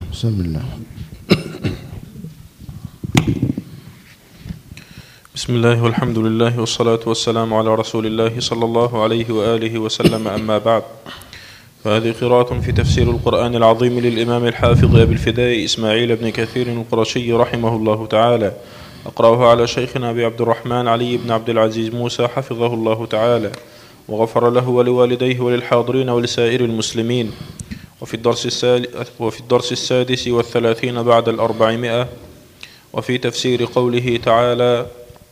بسم الله. بسم الله والحمد لله والصلاة والسلام على رسول الله صلى الله عليه وآله وسلم، أما بعد، فهذه قراءة في تفسير القرآن العظيم للإمام الحافظ أبي الفداء إسماعيل بن كثير القرشي رحمه الله تعالى. أقرأها على شيخنا أبي عبد الرحمن علي بن عبد العزيز موسى حفظه الله تعالى وغفر له ولوالديه وللحاضرين ولسائر المسلمين. وفي الدرس السادس والثلاثين بعد 400، وفي تفسير قوله تعالى: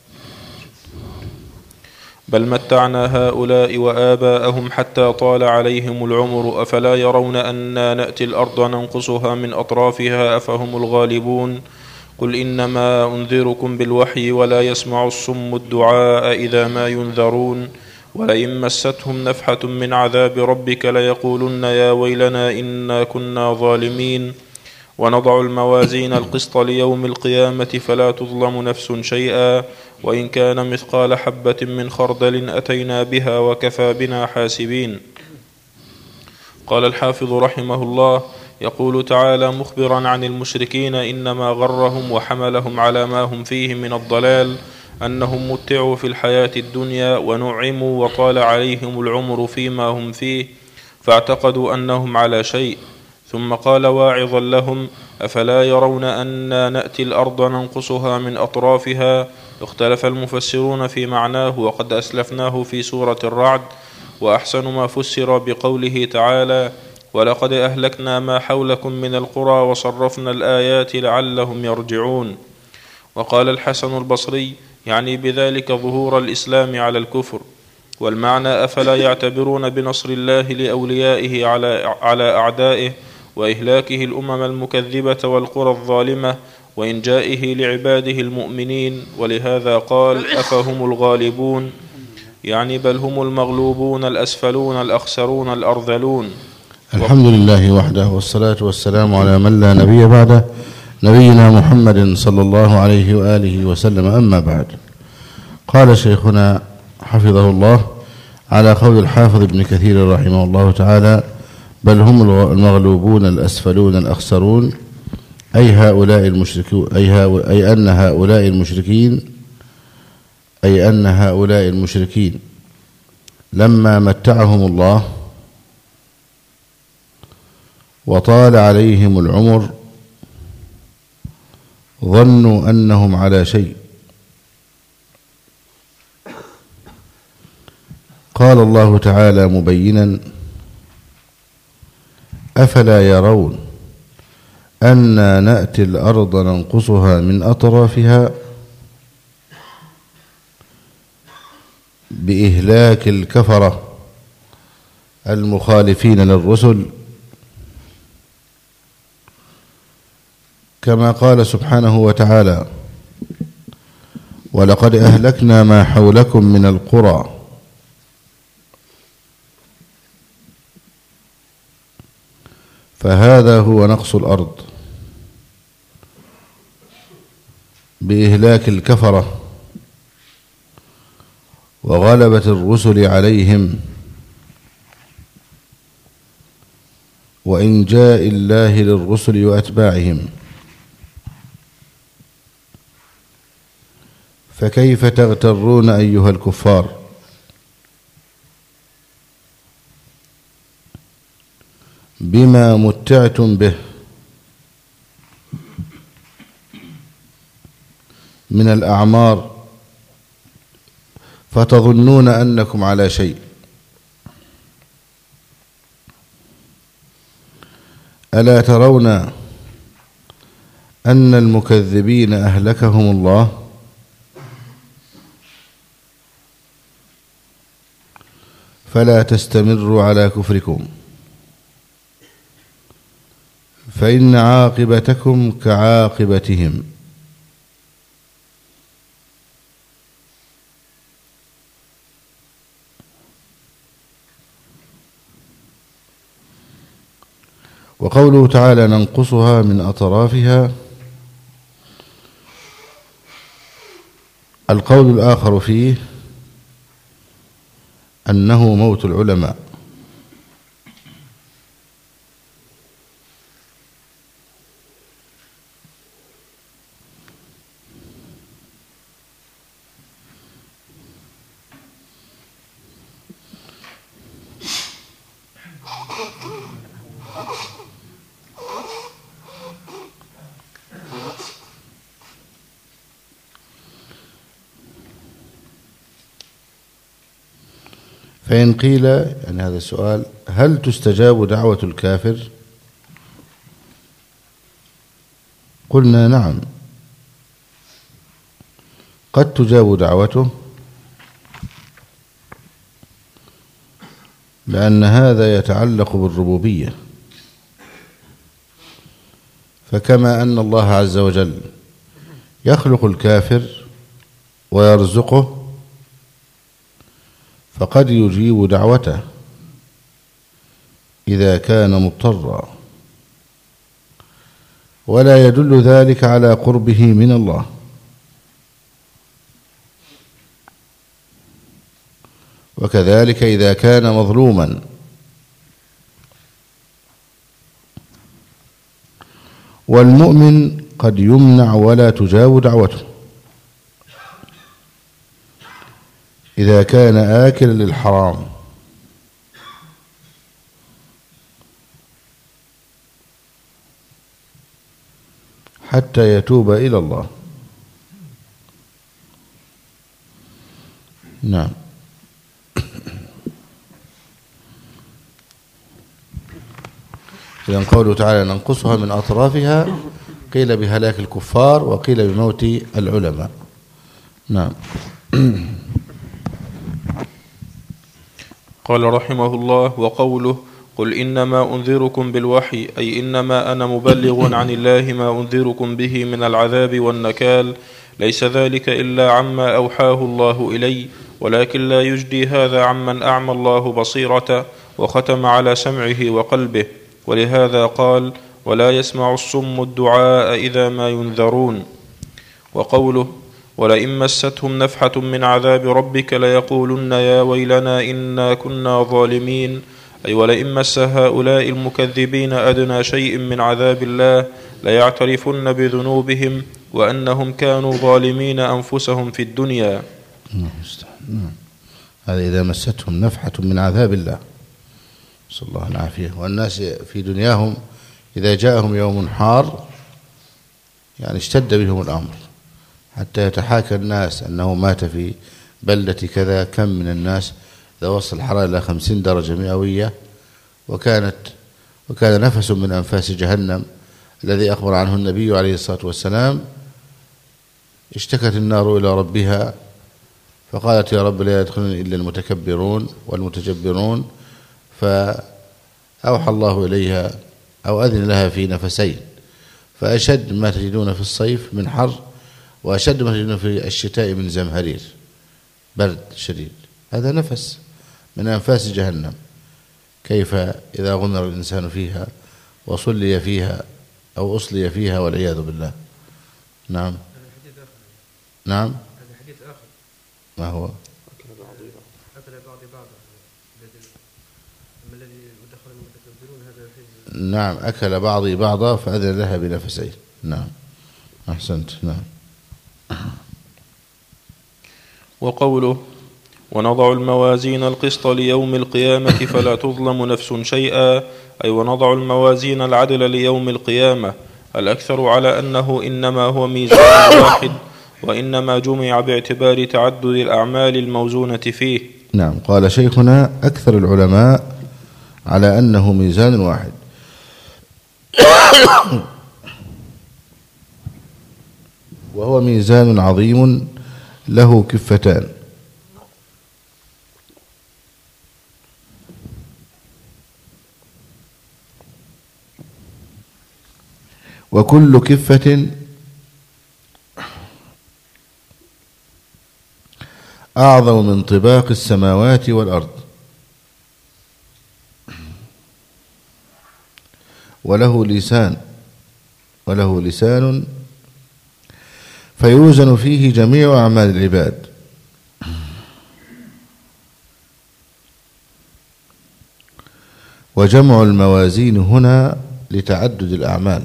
بل متعنا هؤلاء وآباءهم حتى طال عليهم العمر أفلا يرون أنا نأتي الأرض ننقصها من أطرافها أفهم الغالبون قل إنما أنذركم بالوحي ولا يسمع الصم الدعاء إذا ما ينذرون ولئن مستهم نفحة من عذاب ربك ليقولن يا ويلنا إنا كنا ظالمين ونضع الموازين القسط ليوم القيامة فلا تظلم نفس شيئا وإن كان مثقال حبة من خردل أتينا بها وكفى بنا حاسبين. قال الحافظ رحمه الله: يقول تعالى مخبرا عن المشركين: إنما غرهم وحملهم على ما هم فيه من الضلال أنهم متعوا في الحياة الدنيا ونعموا وطال عليهم العمر فيما هم فيه فاعتقدوا أنهم على شيء، ثم قال واعظا لهم: أفلا يرون أنا نأتي الأرض ننقصها من أطرافها. اختلف المفسرون في معناه وقد أسلفناه في سورة الرعد، وأحسن ما فسر بقوله تعالى: ولقد أهلكنا ما حولكم من القرى وصرفنا الآيات لعلهم يرجعون. وقال الحسن البصري يعني بذلك ظهور الإسلام على الكفر، والمعنى أفلا يعتبرون بنصر الله لأوليائه على أعدائه وإهلاكه الأمم المكذبة والقرى الظالمة وإنجائه لعباده المؤمنين، ولهذا قال أفهم الغالبون، يعني بل هم المغلوبون الأسفلون الأخسرون الأرذلون. الحمد لله وحده والصلاة والسلام على من لا نبي بعده، نبينا محمد صلى الله عليه وآله وسلم، أما بعد. قال شيخنا حفظه الله على قول الحافظ ابن كثير رحمه الله تعالى: بل هم المغلوبون الأسفلون الأخسرون، أي أن هؤلاء المشركين لما متعهم الله وطال عليهم العمر ظنوا أنهم على شيء. قال الله تعالى مبينا: أفلا يرون أنا نأتي الأرض ننقصها من أطرافها، بإهلاك الكفرة المخالفين للرسل، كما قال سبحانه وتعالى: ولقد أهلكنا ما حولكم من القرى. فهذا هو نقص الأرض بإهلاك الكفرة وغلبة الرسل عليهم وإنجاء الله للرسل وأتباعهم. فكيف تغترون أيها الكفار بما متعتم به من الأعمار فتظنون أنكم على شيء؟ ألا ترون أن المكذبين أهلكهم الله؟ فلا تستمروا على كفركم، فإن عاقبتكم كعاقبتهم. وقوله تعالى ننقصها من أطرافها، القول الآخر فيه أنه موت العلماء، فإن قيل، يعني هذا السؤال، هل تستجاب دعوة الكافر؟ قلنا نعم، قد تجاب دعوته، لأن هذا يتعلق بالربوبية. فكما أن الله عز وجل يخلق الكافر ويرزقه، فقد يجيب دعوته إذا كان مضطرا، ولا يدل ذلك على قربه من الله. وكذلك إذا كان مظلوما والمؤمن قد يمنع ولا تجاب دعوته إذا كان آكلا للحرام، حتى يتوب إلى الله. نعم. إذن قوله تعالى ننقصها من أطرافها، قيل بهلاك الكفار وقيل بموت العلماء. نعم. قال رحمه الله: وقوله قل إنما أنذركم بالوحي، أي إنما أنا مبلغ عن الله ما أنذركم به من العذاب والنكال، ليس ذلك إلا عما أوحاه الله إلي، ولكن لا يجدي هذا عمن أعمى الله بصيرته وختم على سمعه وقلبه. ولهذا قال: ولا يسمع الصم الدعاء إذا ما ينذرون. وقوله: ولئن مستهم نفحة من عذاب ربك ليقولن يا ويلنا إنا كنا ظالمين، أي ولئن مس هؤلاء المكذبين أدنى شيء من عذاب الله ليعترفن بذنوبهم وأنهم كانوا ظالمين أنفسهم في الدنيا. هذا إذا مستهم نفحة من عذاب الله، صلى الله العافية. والناس في دنياهم إذا جاءهم يوم حار يعني اشتد بهم الأمر، حتى يتحاكى الناس أنه مات في بلدة كذا. كم من الناس إذا وصل الحرارة إلى 50 درجة مئوية، وكان نفس من أنفاس جهنم الذي أخبر عنه النبي عليه الصلاة والسلام. اشتكت النار إلى ربها فقالت يا رب لا يدخلني إلا المتكبرون والمتجبرون، فأوحى الله إليها أو أذن لها في نفسين، فأشد ما تجدون في الصيف من حر، وأشد ما تجدون في الشتاء من زمهرير، برد شديد. هذا نفس من أنفاس جهنم. كيف إذا غمر الإنسان فيها وصلي فيها أو أصلي فيها والعياذ بالله. نعم. نعم. ما هو؟ نعم، أكل بعضي بعضا فأذن لها بنفسين. نعم، أحسنت. نعم. وقوله: ونضع الموازين القسط ليوم القيامة فلا تظلم نفس شيئا، أي ونضع الموازين العدل ليوم القيامة، الأكثر على أنه إنما هو ميزان واحد، وإنما جمع باعتبار تعدد الأعمال الموزونة فيه. نعم. قال شيخنا: أكثر العلماء على أنه ميزان واحد، وهو ميزان عظيم له كفتان، وكل كفة أعظم من طباق السماوات والأرض، وله لسان فيوزن فيه جميع أعمال العباد، وجمع الموازين هنا لتعدد الأعمال.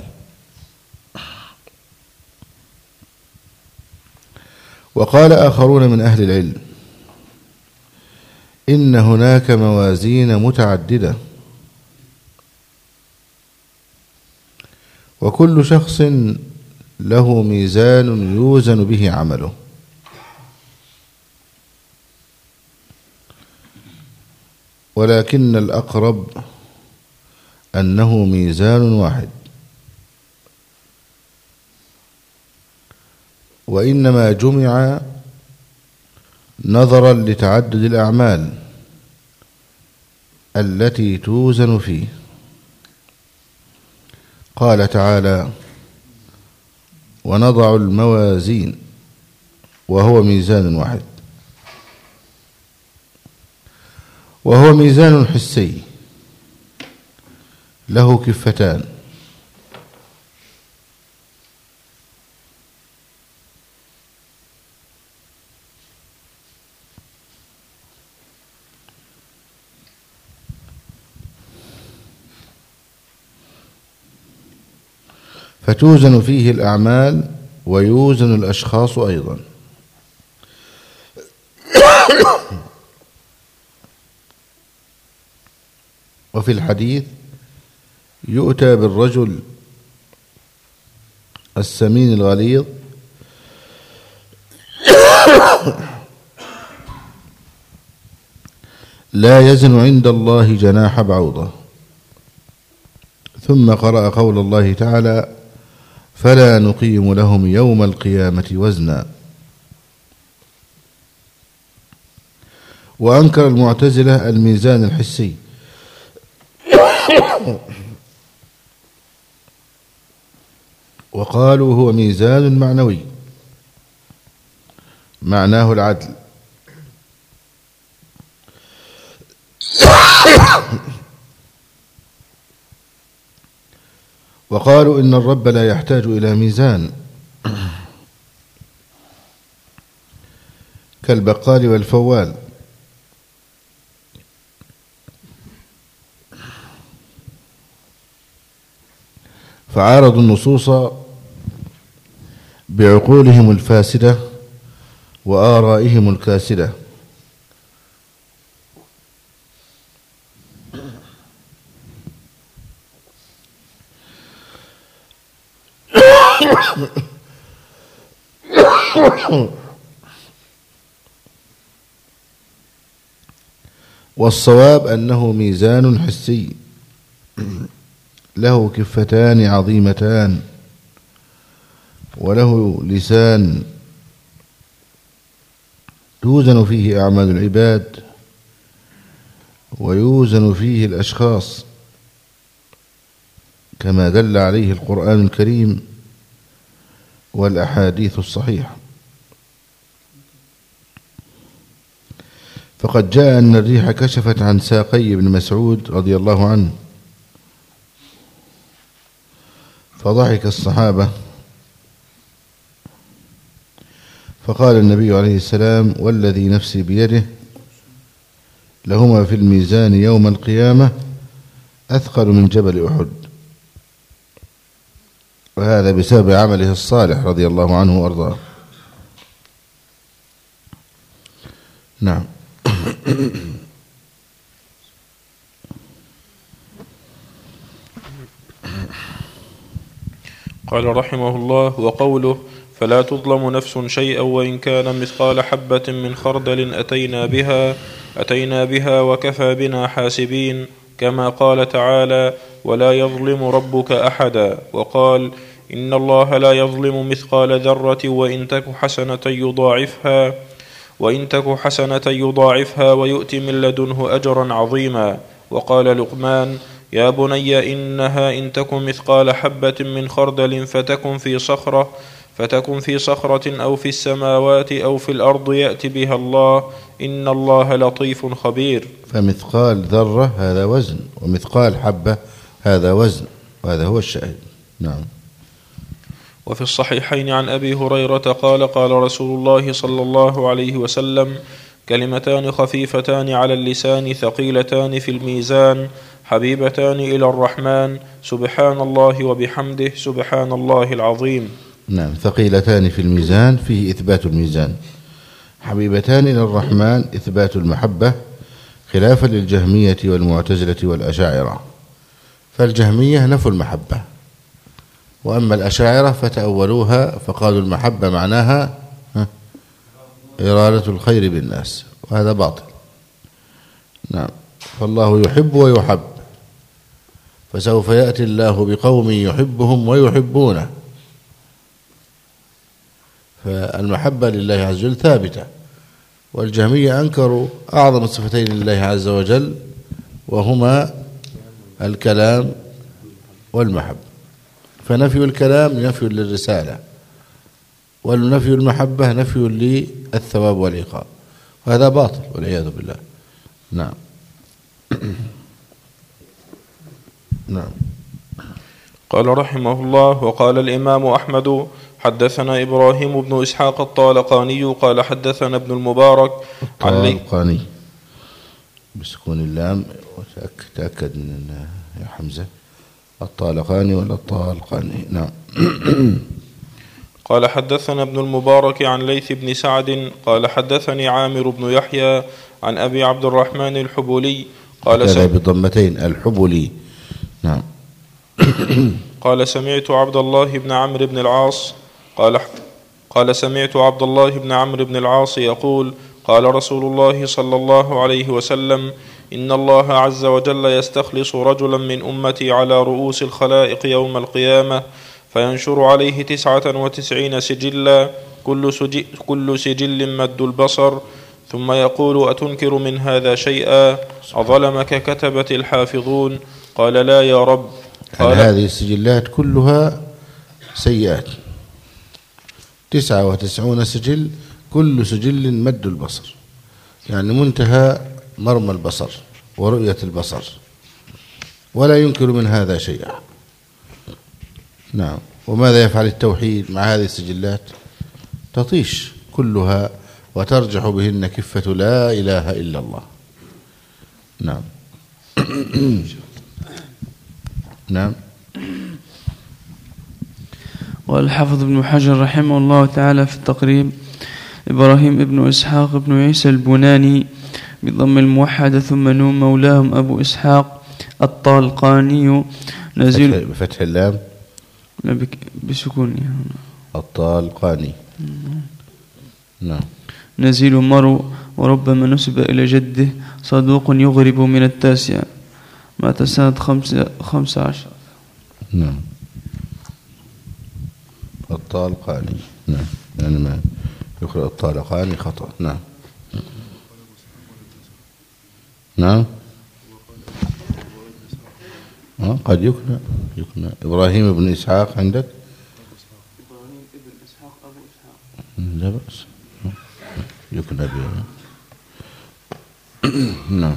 وقال آخرون من أهل العلم: إن هناك موازين متعددة، وكل شخص له ميزان يوزن به عمله. ولكن الأقرب أنه ميزان واحد، وإنما جمع نظرا لتعدد الأعمال التي توزن فيه. قال تعالى: ونضع الموازين، وهو ميزان واحد، وهو ميزان حسي له كفتان، فتوزن فيه الأعمال ويوزن الأشخاص أيضا. وفي الحديث: يؤتى بالرجل السمين الغليظ لا يزن عند الله جناح بعوضة. ثم قرأ قول الله تعالى: فلا نقيم لهم يوم القيامة وزنا. وأنكر المعتزلة الميزان الحسي وقالوا هو ميزان معنوي معناه العدل. وقالوا إن الرب لا يحتاج إلى ميزان كالبقال والفوال. فعارضوا النصوص بعقولهم الفاسدة وآرائهم الكاسدة. والصواب أنه ميزان حسي له كفتان عظيمتان، وله لسان توزن فيه أعمال العباد ويوزن فيه الأشخاص، كما دل عليه القرآن الكريم والأحاديث الصحيحة. فقد جاء أن الريح كشفت عن ساقي ابن مسعود رضي الله عنه، فضحك الصحابة، فقال النبي عليه السلام: والذي نفسي بيده لهما في الميزان يوم القيامة أثقل من جبل أحد. وهذا بسبب عمله الصالح رضي الله عنه وأرضاه. نعم. قال رحمه الله: وقوله: فلا تظلم نفس شيئا وإن كان مثقال حبة من خردل أتينا بها وكفى بنا حاسبين، كما قال تعالى: ولا يظلم ربك أحدا. وقال: إن الله لا يظلم مثقال ذرة وإن تك حسنة يضاعفها ويؤتي من لدنه أجرا عظيما. وقال لقمان: يا بني إنها إن تكن مثقال حبة من خردل فتكن في صخرة أو في السماوات أو في الأرض يأتي بها الله، إن الله لطيف خبير. فمثقال ذرة هذا وزن، ومثقال حبة هذا وزن، وهذا هو الشاهد. نعم. وفي الصحيحين عن أبي هريرة قال: قال رسول الله صلى الله عليه وسلم: كلمتان خفيفتان على اللسان ثقيلتان في الميزان حبيبتان إلى الرحمن، سبحان الله وبحمده، سبحان الله العظيم. نعم. ثقيلتان في الميزان فيه إثبات الميزان، حبيبتان إلى الرحمن إثبات المحبة، خلافا للجهمية والمعتزلة والأشاعرة. فالجهمية نفوا المحبة، وأما الأشاعرة فتأولوها فقالوا المحبة معناها إرادة الخير بالناس، وهذا باطل. نعم. فالله يحب ويحب، فسوف يأتي الله بقوم يحبهم ويحبونه. فالمحبة لله عز وجل ثابتة. والجهمية أنكروا أعظم الصفتين لله عز وجل، وهما الكلام والمحبة. فنفي الكلام نفي للرسالة، والنفي المحبة نفي للثواب والعقاب، وهذا باطل والعياذ بالله. نعم. نعم. قال رحمه الله: وقال الإمام أحمد: حدثنا إبراهيم بن إسحاق الطالقاني قال حدثنا ابن المبارك الطالقاني بسكون اللام، تأكد من يا حمزة الطالقاني ولا الطالقاني. نعم. قال حدثنا ابن المبارك عن ليث بن سعد قال حدثني عامر بن يحيى عن أبي عبد الرحمن الحبولي قال بضمتين الحبولي. نعم. قال سمعت عبد الله بن عمرو بن العاص قال سمعت عبد الله بن عمرو بن العاص يقول: قال رسول الله صلى الله عليه وسلم: إن الله عز وجل يستخلص رجلا من أمتي على رؤوس الخلائق يوم القيامة، فينشر عليه 99 سجلا، كل سجل مد البصر، ثم يقول: أتنكر من هذا شيئا؟ أظلمك كتبة الحافظون؟ قال: لا يا رب. قال: هذه السجلات كلها سيئات، 99 سجل، كل سجل مد البصر، يعني منتهى مرمى البصر ورؤية البصر، ولا ينكر من هذا شيئا. نعم. وماذا يفعل التوحيد مع هذه السجلات؟ تطيش كلها وترجح بهن كفة لا إله إلا الله. نعم. نعم. والحافظ ابن حجر رحمه الله تعالى في التقريب: إبراهيم ابن إسحاق ابن عيسى البناني بضم الموحدة ثم نون مولاهم أبو إسحاق الطالقاني نزيل بفتح اللام بسكون الطالقاني. نعم. نزيل مرو، وربما نسب إلى جده، صدوق يغرب من 9 مات سنة 15. نعم. الطالقاني. نعم، يعني ما يقرأ الطالقاني خطأ. نعم. نعم. قد يكنى إبراهيم بن إسحاق عندك؟ إبراهيم ابن إسحاق أبو إسحاق. لا بأس، يكنى به. نعم.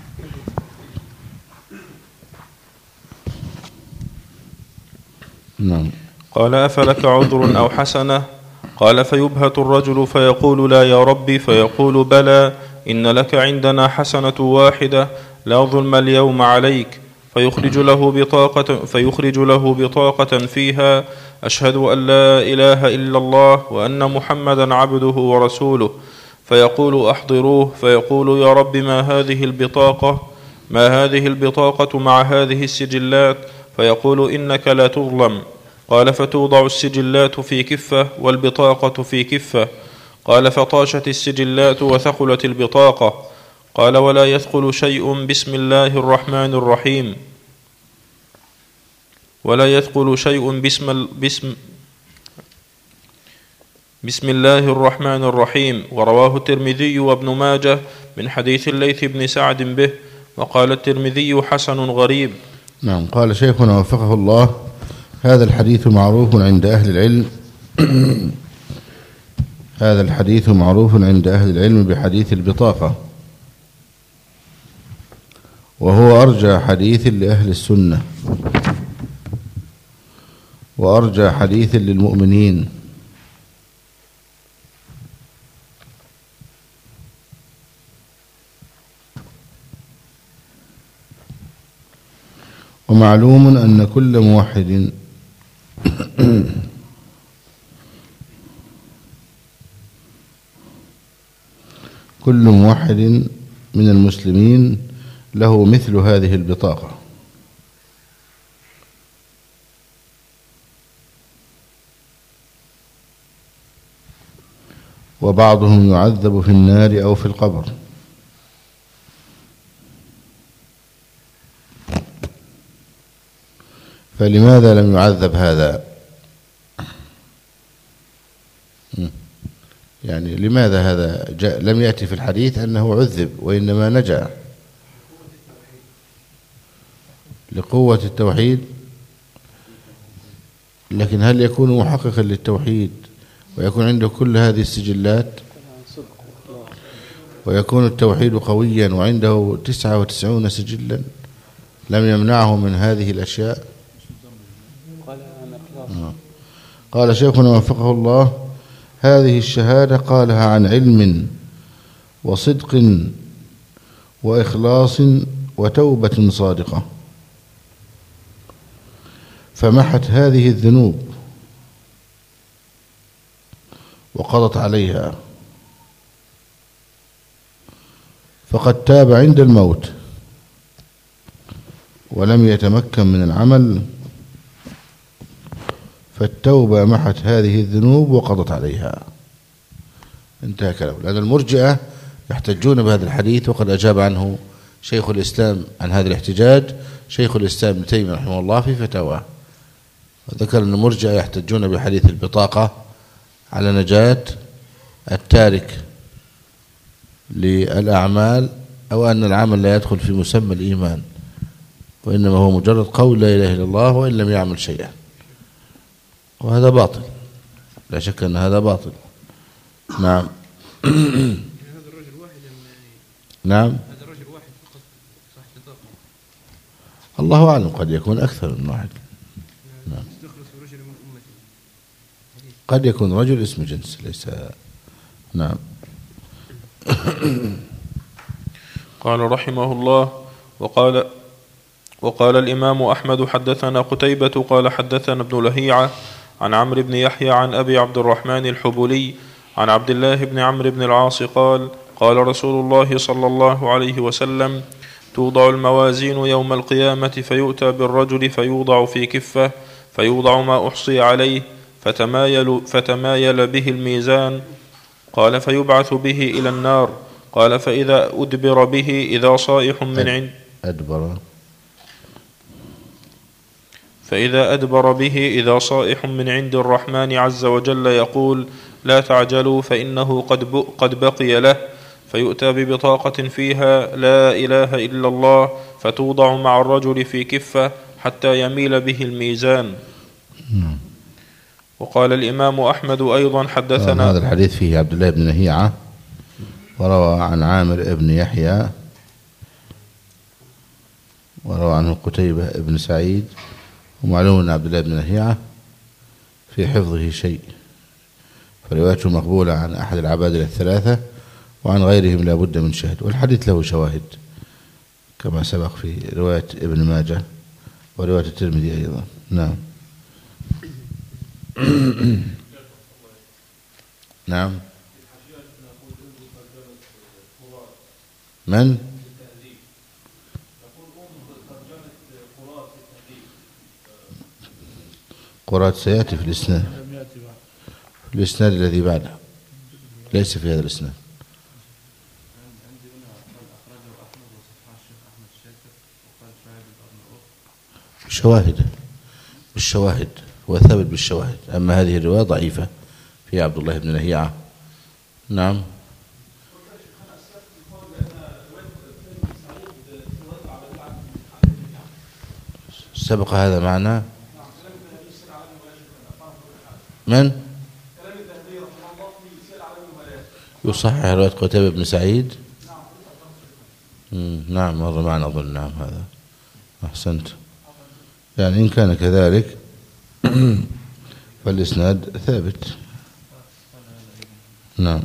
نعم. قال: أفلك عذر أو حسنة؟ قال: فيبهت الرجل فيقول: لا يا ربي. فيقول: بلى، إن لك عندنا حسنة واحدة، لا ظلم اليوم عليك. فيخرج له بطاقة فيها: أشهد أن لا إله إلا الله وأن محمدا عبده ورسوله. فيقول: أحضروه. فيقول: يا رب، ما هذه البطاقة مع هذه السجلات؟ فيقول: إنك لا تظلم. قال: فتوضع السجلات في كفة والبطاقة في كفة. قال: فطاشت السجلات وثقلت البطاقة. قال: ولا يثقل شيء بسم الله الرحمن الرحيم، ولا يثقل شيء بسم الله الرحمن الرحيم. ورواه الترمذي وابن ماجه من حديث الليث بن سعد به، وقال الترمذي: حسن غريب. نعم. قال شيخنا وفقه الله: هذا الحديث معروف عند أهل العلم هذا الحديث معروف عند أهل العلم بحديث البطاقة، وهو أرجى حديث لأهل السنة وأرجى حديث للمؤمنين. ومعلوم أن كل موحد من المسلمين له مثل هذه البطاقة، وبعضهم يعذب في النار أو في القبر، فلماذا لم يعذب هذا؟ يعني لماذا هذا لم يأتي في الحديث أنه عذب وإنما نجا؟ لقوة التوحيد. لكن هل يكون محققا للتوحيد ويكون عنده كل هذه السجلات ويكون التوحيد قويا وعنده 99 سجلا لم يمنعه من هذه الأشياء؟ قال شيخنا وفقه الله: هذه الشهادة قالها عن علم وصدق وإخلاص وتوبة صادقة، فمحت هذه الذنوب وقضت عليها، فقد تاب عند الموت ولم يتمكن من العمل، فالتوبة محت هذه الذنوب وقضت عليها. انتهى كلامه. لأن المرجئة يحتجون بهذا الحديث، وقد أجاب عنه شيخ الإسلام عن هذا الاحتجاج شيخ الإسلام ابن تيمية رحمه الله في فتاواه، وذكر أن المرجئة يحتجون بحديث البطاقة على نجاة التارك للأعمال، أو أن العمل لا يدخل في مسمى الإيمان، وإنما هو مجرد قول لا إله إلا الله وإن لم يعمل شيئا، وهذا باطل، لا شك أن هذا باطل. نعم. نعم. الله أعلم، قد يكون أكثر من واحد. نعم. قد يكون رجل اسم جنس ليس. نعم. قال رحمه الله: وقال الإمام أحمد حدثنا قتيبة قال حدثنا ابن لهيعة عن عمرو بن يحيى عن أبي عبد الرحمن الحبلي عن عبد الله بن عمرو بن العاص قال: قال رسول الله صلى الله عليه وسلم: توضع الموازين يوم القيامة فيؤتى بالرجل فيوضع في كفة فيوضع ما أحصي عليه فتمايل به الميزان، قال فيبعث به إلى النار، قال فإذا أدبر به إذا صائح من عند فإذا أدبر به إذا صائح من عند الرحمن عز وجل يقول: لا تعجلوا فإنه قد بقي له، فيؤتى ببطاقة فيها لا إله إلا الله فتوضع مع الرجل في كفة حتى يميل به الميزان. وقال الإمام أحمد أيضا حدثنا. هذا الحديث فيه عبد الله بن لهيعة، وروى عن عامر بن يحيى، وروى عنه قتيبة بن سعيد، ومعلوم أن عبد الله بن لهيعة في حفظه شيء، فروايته مقبولة عن أحد العبادلة الثلاثة، وعن غيرهم لا بد من شهد، والحديث له شواهد كما سبق في رواية ابن ماجه ورواية الترمذي أيضا. نعم. نعم. من؟ قرات سيأتي في الإسناد، الإسناد الذي بعده، ليس في هذا الإسناد. بالشواهد هو ثابت بالشواهد، أما هذه الرواية ضعيفة في عبد الله بن لهيعة. نعم. سبق هذا معنا. من؟ يصحح رواية قتيبة بن سعيد. نعم مر معنا أظن. نعم هذا أحسنت. يعني إن كان كذلك فالإسناد ثابت. نعم.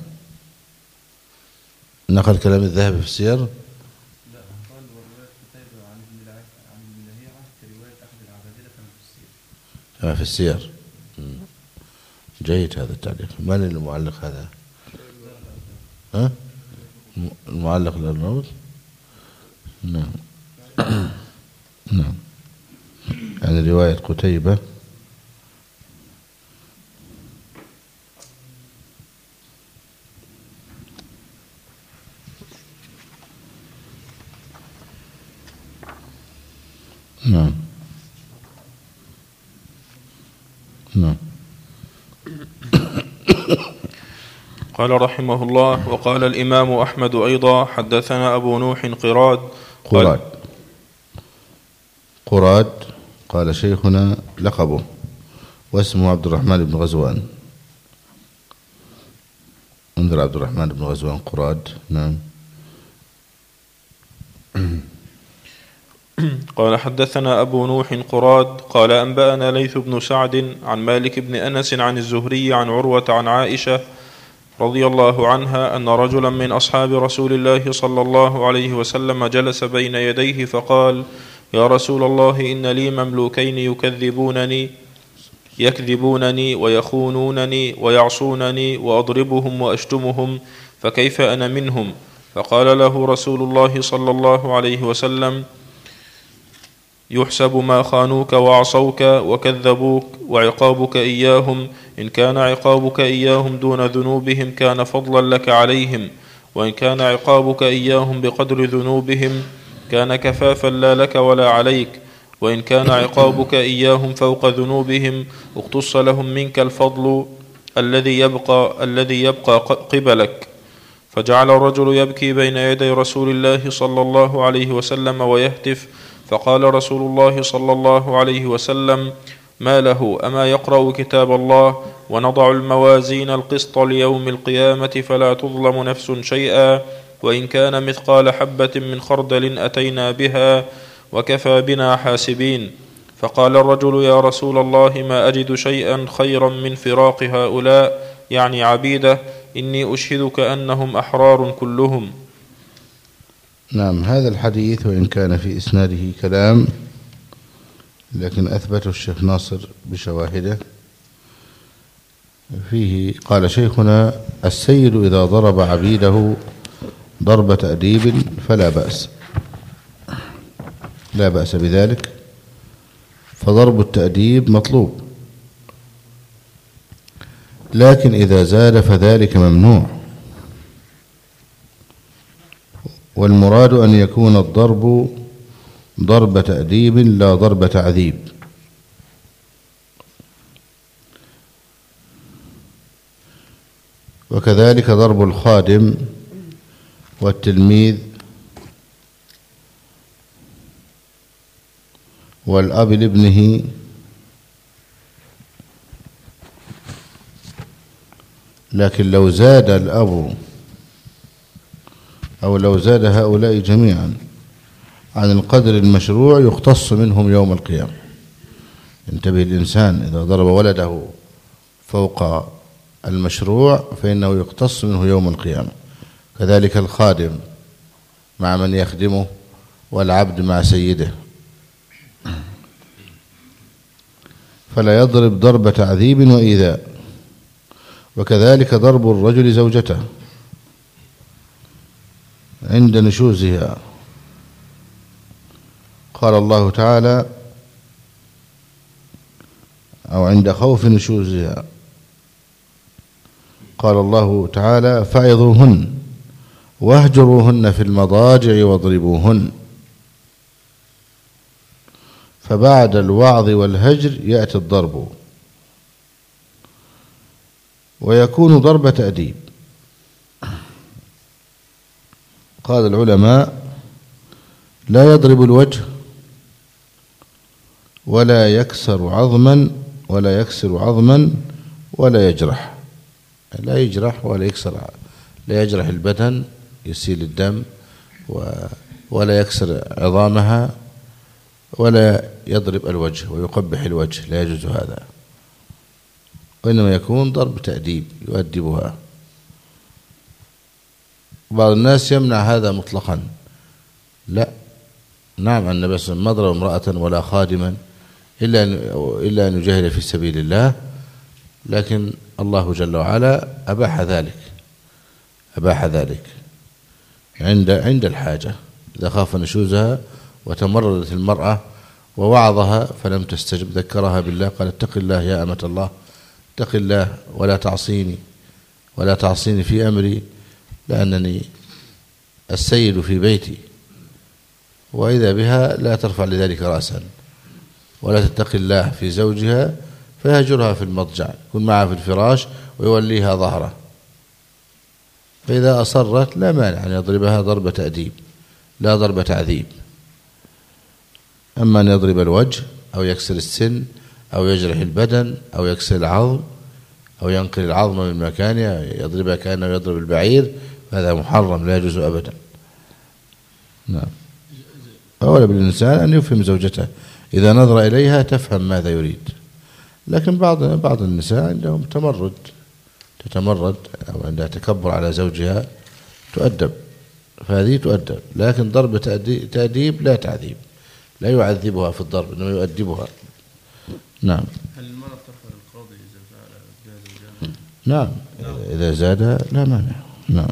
نقل كلام الذهبي في السير. لا، قال ورواية قتيبة عن ابن لهيعة كرواية أحد العبادلة كما في السير. في السير. جيد هذا التعليق. من المعلق هذا؟ ها؟ المعلق للروض. نعم. نعم. يعني رواية قتيبة نعم. نعم. قال رحمه الله: وقال الإمام أحمد أيضا: حدثنا أبو نوح قراد قال شيخنا لقبه واسمه عبد الرحمن بن غزوان. انظر عبد الرحمن بن غزوان قراد. نعم. قال حدثنا أبو نوح قراد قال أنبأنا ليث بن سعد عن مالك بن أنس عن الزهري عن عروة عن عائشة رضي الله عنها أن رجلا من أصحاب رسول الله صلى الله عليه وسلم جلس بين يديه فقال: يا رسول الله، إن لي مملوكين يكذبونني ويخونونني ويعصونني وأضربهم وأشتمهم، فكيف أنا منهم؟ فقال له رسول الله صلى الله عليه وسلم: يحسب ما خانوك وعصوك وكذبوك، وعقابك إياهم إن كان عقابك إياهم دون ذنوبهم كان فضلا لك عليهم، وإن كان عقابك إياهم بقدر ذنوبهم كان كفافا لا لك ولا عليك، وإن كان عقابك إياهم فوق ذنوبهم اقتص لهم منك الفضل الذي يبقى قبلك. فجعل الرجل يبكي بين يدي رسول الله صلى الله عليه وسلم ويهتف، فقال رسول الله صلى الله عليه وسلم: ما له؟ أما يقرأ كتاب الله؟ ونضع الموازين القسط ليوم القيامة فلا تظلم نفس شيئا، وإن كان مثقال حبة من خردل أتينا بها وكفى بنا حاسبين. فقال الرجل: يا رسول الله، ما أجد شيئا خيرا من فراق هؤلاء، يعني عبيده، إني أشهدك أنهم أحرار كلهم. نعم. هذا الحديث وإن كان في إسناده كلام لكن أثبته الشيخ ناصر بشواهده. فيه قال شيخنا: السيد إذا ضرب عبيده ضرب تأديب فلا بأس، لا بأس بذلك، فضرب التأديب مطلوب، لكن إذا زاد فذلك ممنوع، والمراد أن يكون الضرب ضرب تأديب لا ضرب تعذيب. وكذلك ضرب الخادم والتلميذ والأب لابنه لكن لو زاد الأب أو لو زاد هؤلاء جميعا عن القدر المشروع يقتص منهم يوم القيامة. انتبه الإنسان إذا ضرب ولده فوق المشروع فإنه يقتص منه يوم القيامة. كذلك الخادم مع من يخدمه والعبد مع سيده، فلا يضرب ضرب تعذيب وإيذاء. وكذلك ضرب الرجل زوجته عند نشوزها. قال الله تعالى: أو عند خوف نشوزها، قال الله تعالى: فعظوهن واهجروهن في المضاجع واضربوهن. فبعد الوعظ والهجر يأتي الضرب، ويكون ضرب تأديب. قال العلماء: لا يضرب الوجه ولا يكسر عظما ولا يجرح، لا يجرح ولا يكسر، لا يجرح البدن يسيل الدم ولا يكسر عظامها ولا يضرب الوجه ويقبح الوجه، لا يجوز هذا، وإنما يكون ضرب تأديب يؤدبها. بعض الناس يمنع هذا مطلقا. لا، نعم، النبي صلى الله عليه وسلم ما ضرب امرأة ولا خادما إلا أن يجاهد في سبيل الله، لكن الله جل وعلا أباح ذلك عند الحاجة. إذا خاف نشوزها وتمردت المرأة ووعظها فلم تستجب ذكرها بالله، قال: اتق الله يا أمة الله، اتق الله ولا تعصيني في أمري، لأنني السيد في بيتي. وإذا بها لا ترفع لذلك رأسا ولا تتقي الله في زوجها، فيهجرها في المضجع، يكون معها في الفراش ويوليها ظهره. فإذا أصرت لا مانع أن يضربها ضربة تأديب لا ضربة تعذيب. أما أن يضرب الوجه أو يكسر السن أو يجرح البدن أو يكسر العظم أو ينقل العظم من مكانها يضربها كأنه يضرب البعير، هذا محرم لا يجوز أبدا. نعم. أولا بالإنسان أن يفهم زوجته إذا نظر إليها تفهم ماذا يريد. لكن بعض النساء عندهم تتمرد أو عندها تكبر على زوجها تؤدب، فهذه تؤدب. لكن ضرب تأديب لا تعذيب، لا يعذبها في الضرب إنما يؤدبها. نعم. هل المرأة ترفع للقاضي إذا فعل زوجها؟ نعم إذا زاد لا مانع. نعم.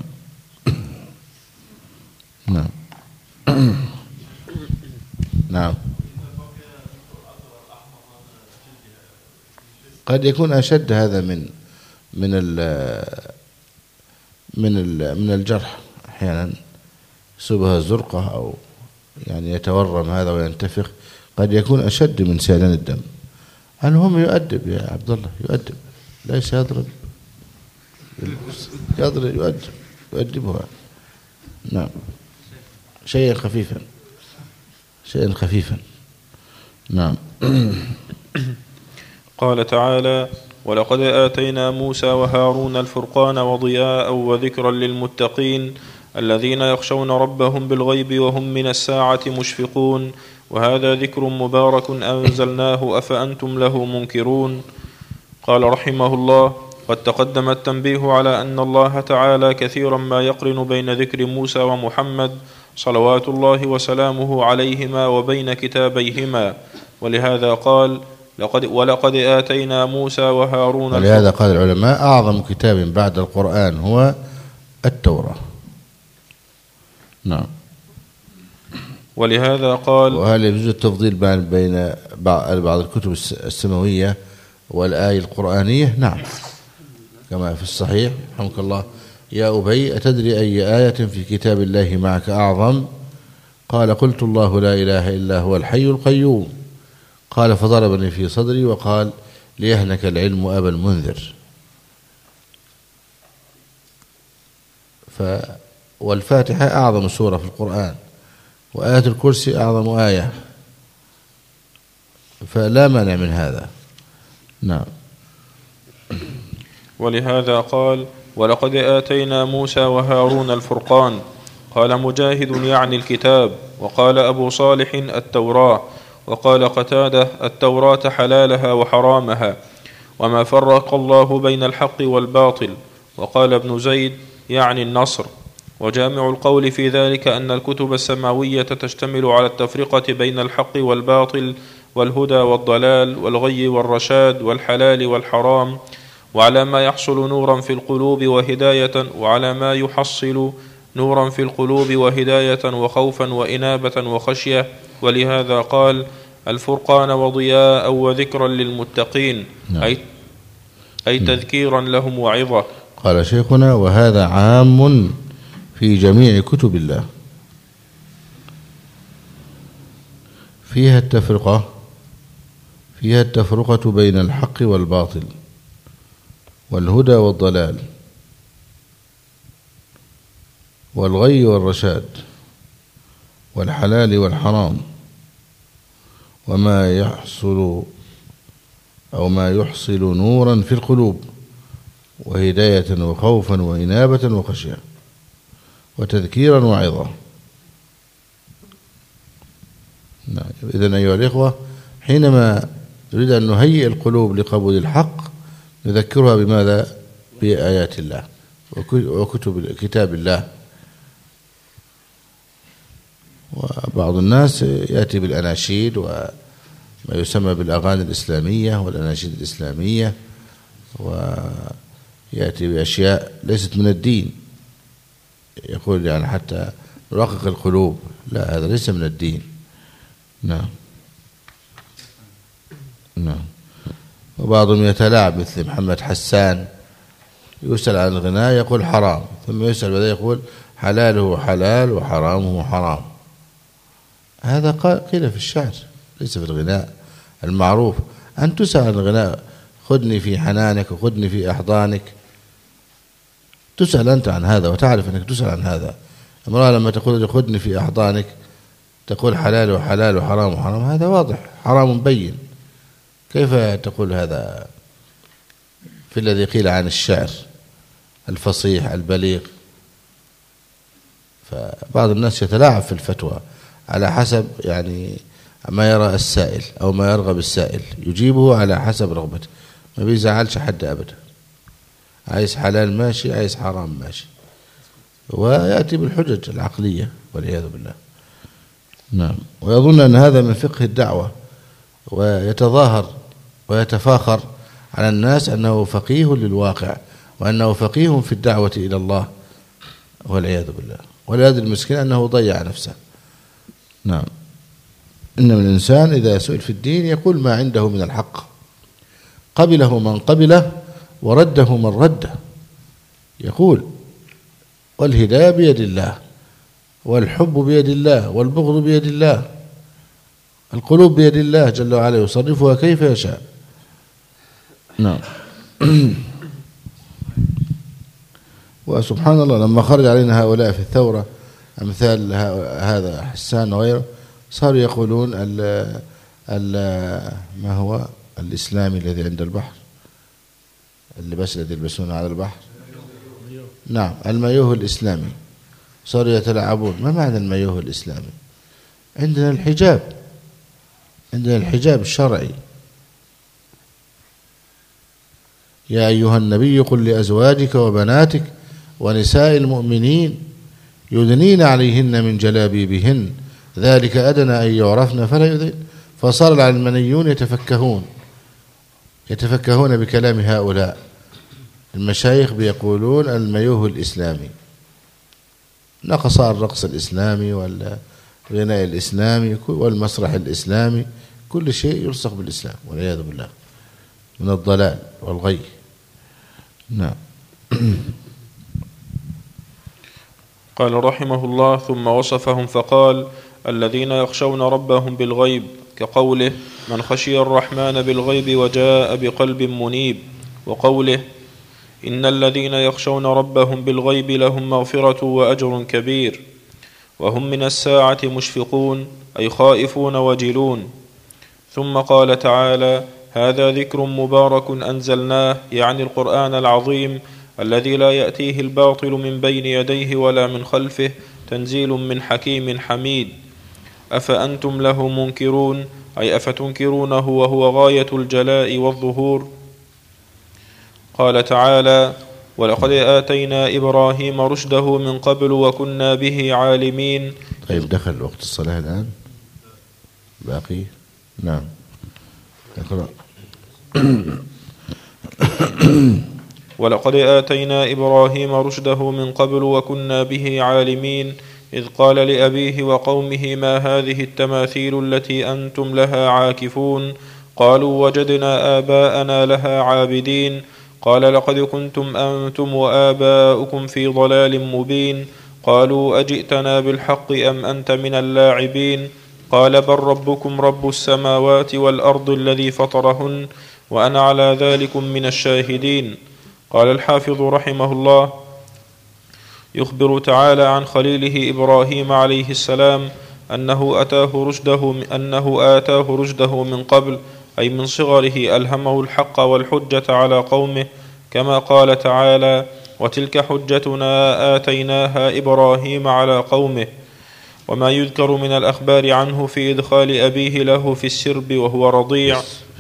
نعم. نعم. قد يكون أشد هذا من الجرح. أحيانا يصيبها زرقة أو يعني يتورم هذا وينتفخ، قد يكون أشد من سيلان الدم. المهم يؤدب يا عبد الله، يؤدب، ليس يضرب، يؤدبها. نعم. شيئا خفيفا. نعم. قال تعالى: ولقد آتينا موسى وهارون الفرقان وضياء وذكرا للمتقين الذين يخشون ربهم بالغيب وهم من الساعة مشفقون وهذا ذكر مبارك أنزلناه أفأنتم له منكرون. قال رحمه الله: قد تقدم التنبيه على أن الله تعالى كثيرا ما يقرن بين ذكر موسى ومحمد صلوات الله وسلامه عليهما وبين كتابيهما، ولهذا قال: ولقد آتينا موسى وهارون. ولهذا قال العلماء: أعظم كتاب بعد القرآن هو التوراة. نعم. ولهذا قال: وهل يجوز التفضيل بين بعض الكتب السماوية والآية القرآنية؟ نعم، كما في الصحيح رحمك الله: يا أبي أتدري أي آية في كتاب الله معك أعظم؟ قال: قلت الله لا إله إلا هو الحي القيوم. قال: فضربني في صدري وقال: ليهنك العلم أبا المنذر. والفاتحة أعظم سورة في القرآن، وآية الكرسي أعظم آية، فلا مانع من هذا. نعم. ولهذا قال: ولقد آتينا موسى وهارون الفرقان. قال مجاهد: يعني الكتاب. وقال أبو صالح: التوراة. وقال قتادة: التوراة حلالها وحرامها وما فرق الله بين الحق والباطل. وقال ابن زيد: يعني النصر. وجامع القول في ذلك أن الكتب السماوية تشتمل على التفرقة بين الحق والباطل والهدى والضلال والغي والرشاد والحلال والحرام، وعلى ما يحصل نورا في القلوب وهداية، وعلى ما يحصل نورا في القلوب وهداية وخوفا وإنابة وخشية. ولهذا قال: الفرقان وضياء وذكرا للمتقين. نعم. أي تذكيرا لهم وعظة. قال شيخنا: وهذا عام في جميع كتب الله، فيها التفرقة بين الحق والباطل والهدى والضلال والغي والرشاد والحلال والحرام، وما يحصل أو ما يحصل نورا في القلوب وهداية وخوفا وإنابة وخشية وتذكيرا وعظة. إذن أيها الإخوة، حينما نريد أن نهيئ القلوب لقبول الحق نذكرها بماذا؟ بآيات الله وكتاب الله. وبعض الناس يأتي بالأناشيد وما يسمى بالأغاني الإسلامية والأناشيد الإسلامية، ويأتي بأشياء ليست من الدين، يقول يعني حتى نرقق القلوب. لا، هذا ليس من الدين. نعم. وبعضهم يتلاعب مثل محمد حسان، يسأل عن الغناء يقول حرام، ثم يسأل بعد يقول حلاله حلال وحرامه حرام. هذا قيل في الشعر، ليس في الغناء المعروف. أن تسأل عن الغناء خذني في حنانك وخذني في أحضانك، تسأل أنت عن هذا وتعرف أنك تسأل عن هذا. امرأة لما تقول خذني في أحضانك تقول حلال وحلال وحرام وحرام، هذا واضح حرام بين، كيف تقول هذا في الذي قيل عن الشعر الفصيح البليغ؟ فبعض الناس يتلاعب في الفتوى على حسب يعني ما يرى السائل أو ما يرغب السائل، يجيبه على حسب رغبته، ما بيزعلش حد أبدا، عايز حلال ماشي، عايز حرام ماشي، ويأتي بالحجج العقلية والعياذ بالله. نعم. ويظن أن هذا من فقه الدعوة، ويتظاهر ويتفاخر على الناس أنه فقيه للواقع وأنه فقيه في الدعوة إلى الله والعياذ بالله. ولهذا المسكين أنه ضيع نفسه. نعم. إنما الإنسان إذا سئل في الدين يقول ما عنده من الحق، قبله من قبله ورده من رده، يقول والهداية بيد الله، والحب بيد الله، والبغض بيد الله، القلوب بيد الله جل وعلا يصرفها كيف يشاء. نعم. وسبحان الله لما خرج علينا هؤلاء في الثورة أمثال هذا حسان وغيره، صاروا يقولون ما هو الإسلامي الذي عند البحر، اللباس الذي يلبسونه على البحر، نعم المايوه الإسلامي، صاروا يتلاعبون. ما معنى المايوه الإسلامي؟ عندنا الحجاب، عندنا الحجاب الشرعي. يا أيها النبي قل لأزواجك وبناتك ونساء المؤمنين يدنين عليهن من جلابيبهن ذلك أدنى أن يعرفن فلا يؤذين. فصار العلمانيون يتفكهون بكلام هؤلاء المشايخ، بيقولون المايوه الإسلامي، نقص الرقص الإسلامي والغناء الإسلامي والمسرح الإسلامي، كل شيء يلصق بالإسلام والعياذ بالله من الضلال والغي. نعم. قال رحمه الله: ثم وصفهم فقال: الذين يخشون ربهم بالغيب، كقوله: من خشي الرحمن بالغيب وجاء بقلب منيب، وقوله: إن الذين يخشون ربهم بالغيب لهم مغفرة وأجر كبير، وهم من الساعة مشفقون، أي خائفون وجلون. ثم قال تعالى: هذا ذكر مبارك أنزلناه، يعني القرآن العظيم الذي لا يأتيه الباطل من بين يديه ولا من خلفه، تنزيل من حكيم حميد. أفأنتم له منكرون، أي أفتنكرونه وهو غاية الجلاء والظهور. قال تعالى: ولقد آتينا إبراهيم رشده من قبل وكنا به عالمين. طيب دخل وقت الصلاة الآن باقي؟ نعم اقرأ. ولقد آتينا إبراهيم رشده من قبل وكنا به عالمين، إذ قال لأبيه وقومه: ما هذه التماثيل التي أنتم لها عاكفون؟ قالوا: وجدنا آباءنا لها عابدين. قال: لقد كنتم أنتم وآباؤكم في ضلال مبين. قالوا: أجئتنا بالحق أم أنت من اللاعبين؟ قال: بل ربكم رب السماوات والأرض الذي فطرهن وأنا على ذلكم من الشاهدين. قال الحافظ رحمه الله: يخبر تعالى عن خليله إبراهيم عليه السلام أنه آتاه رشده من قبل، أي من صغره ألهمه الحق والحجة على قومه، كما قال تعالى: وتلك حجتنا آتيناها إبراهيم على قومه. وما يذكر من الأخبار عنه في إدخال أبيه له في السرب وهو رضيع،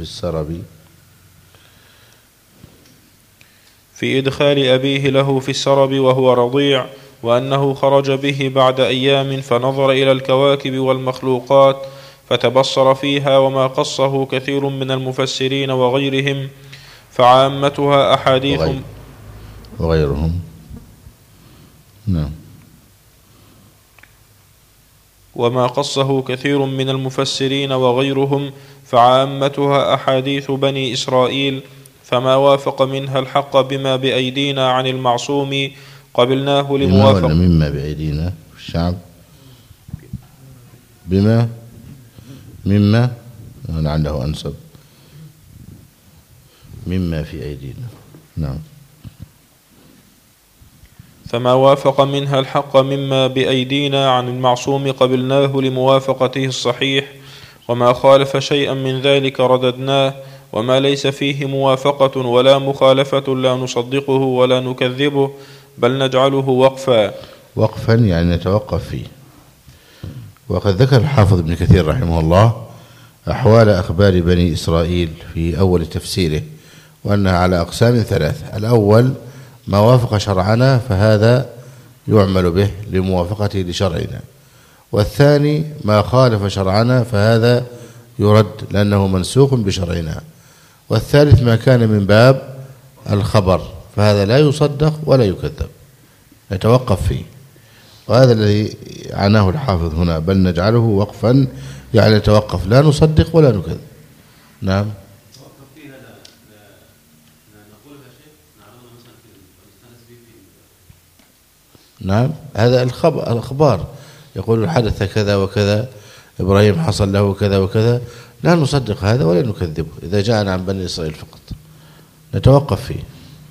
في إدخال أبيه له في السرب وهو رضيع، وأنه خرج به بعد أيام فنظر إلى الكواكب والمخلوقات فتبصر فيها، وما قصه كثير من المفسرين وغيرهم، فعامتها أحاديث وغيرهم. نعم. وما قصه كثير من المفسرين وغيرهم فعامتها أحاديث بني إسرائيل، فما وافق منها الحق بما بأيدينا عن المعصوم قبلناه لموافق. مما بأيدينا الشعب مما لعله أنسب مما في أيدينا. نعم. فما وافق منها الحق مما بأيدينا عن المعصوم قبلناه لموافقته الصحيح، وما خالف شيئا من ذلك رددناه، وما ليس فيه موافقة ولا مخالفة لا نصدقه ولا نكذبه، بل نجعله وقفا يعني نتوقف فيه. وقد ذكر الحافظ ابن كثير رحمه الله أحوال أخبار بني إسرائيل في أول تفسيره، وأنها على أقسام 3. الأول ما وافق شرعنا فهذا يعمل به لموافقته لشرعنا، والثاني ما خالف شرعنا فهذا يرد لأنه منسوخ بشرعنا، والثالث ما كان من باب الخبر فهذا لا يصدق ولا يكذب، نتوقف فيه. وهذا الذي عناه الحافظ هنا، بل نجعله وقفا يعني نتوقف لا نصدق ولا نكذب. نعم. نعم، هذا الأخبار يقول حدث كذا وكذا، إبراهيم حصل له كذا وكذا، لا نصدق هذا ولا نكذبه إذا جاءنا عن بني إسرائيل فقط، نتوقف فيه.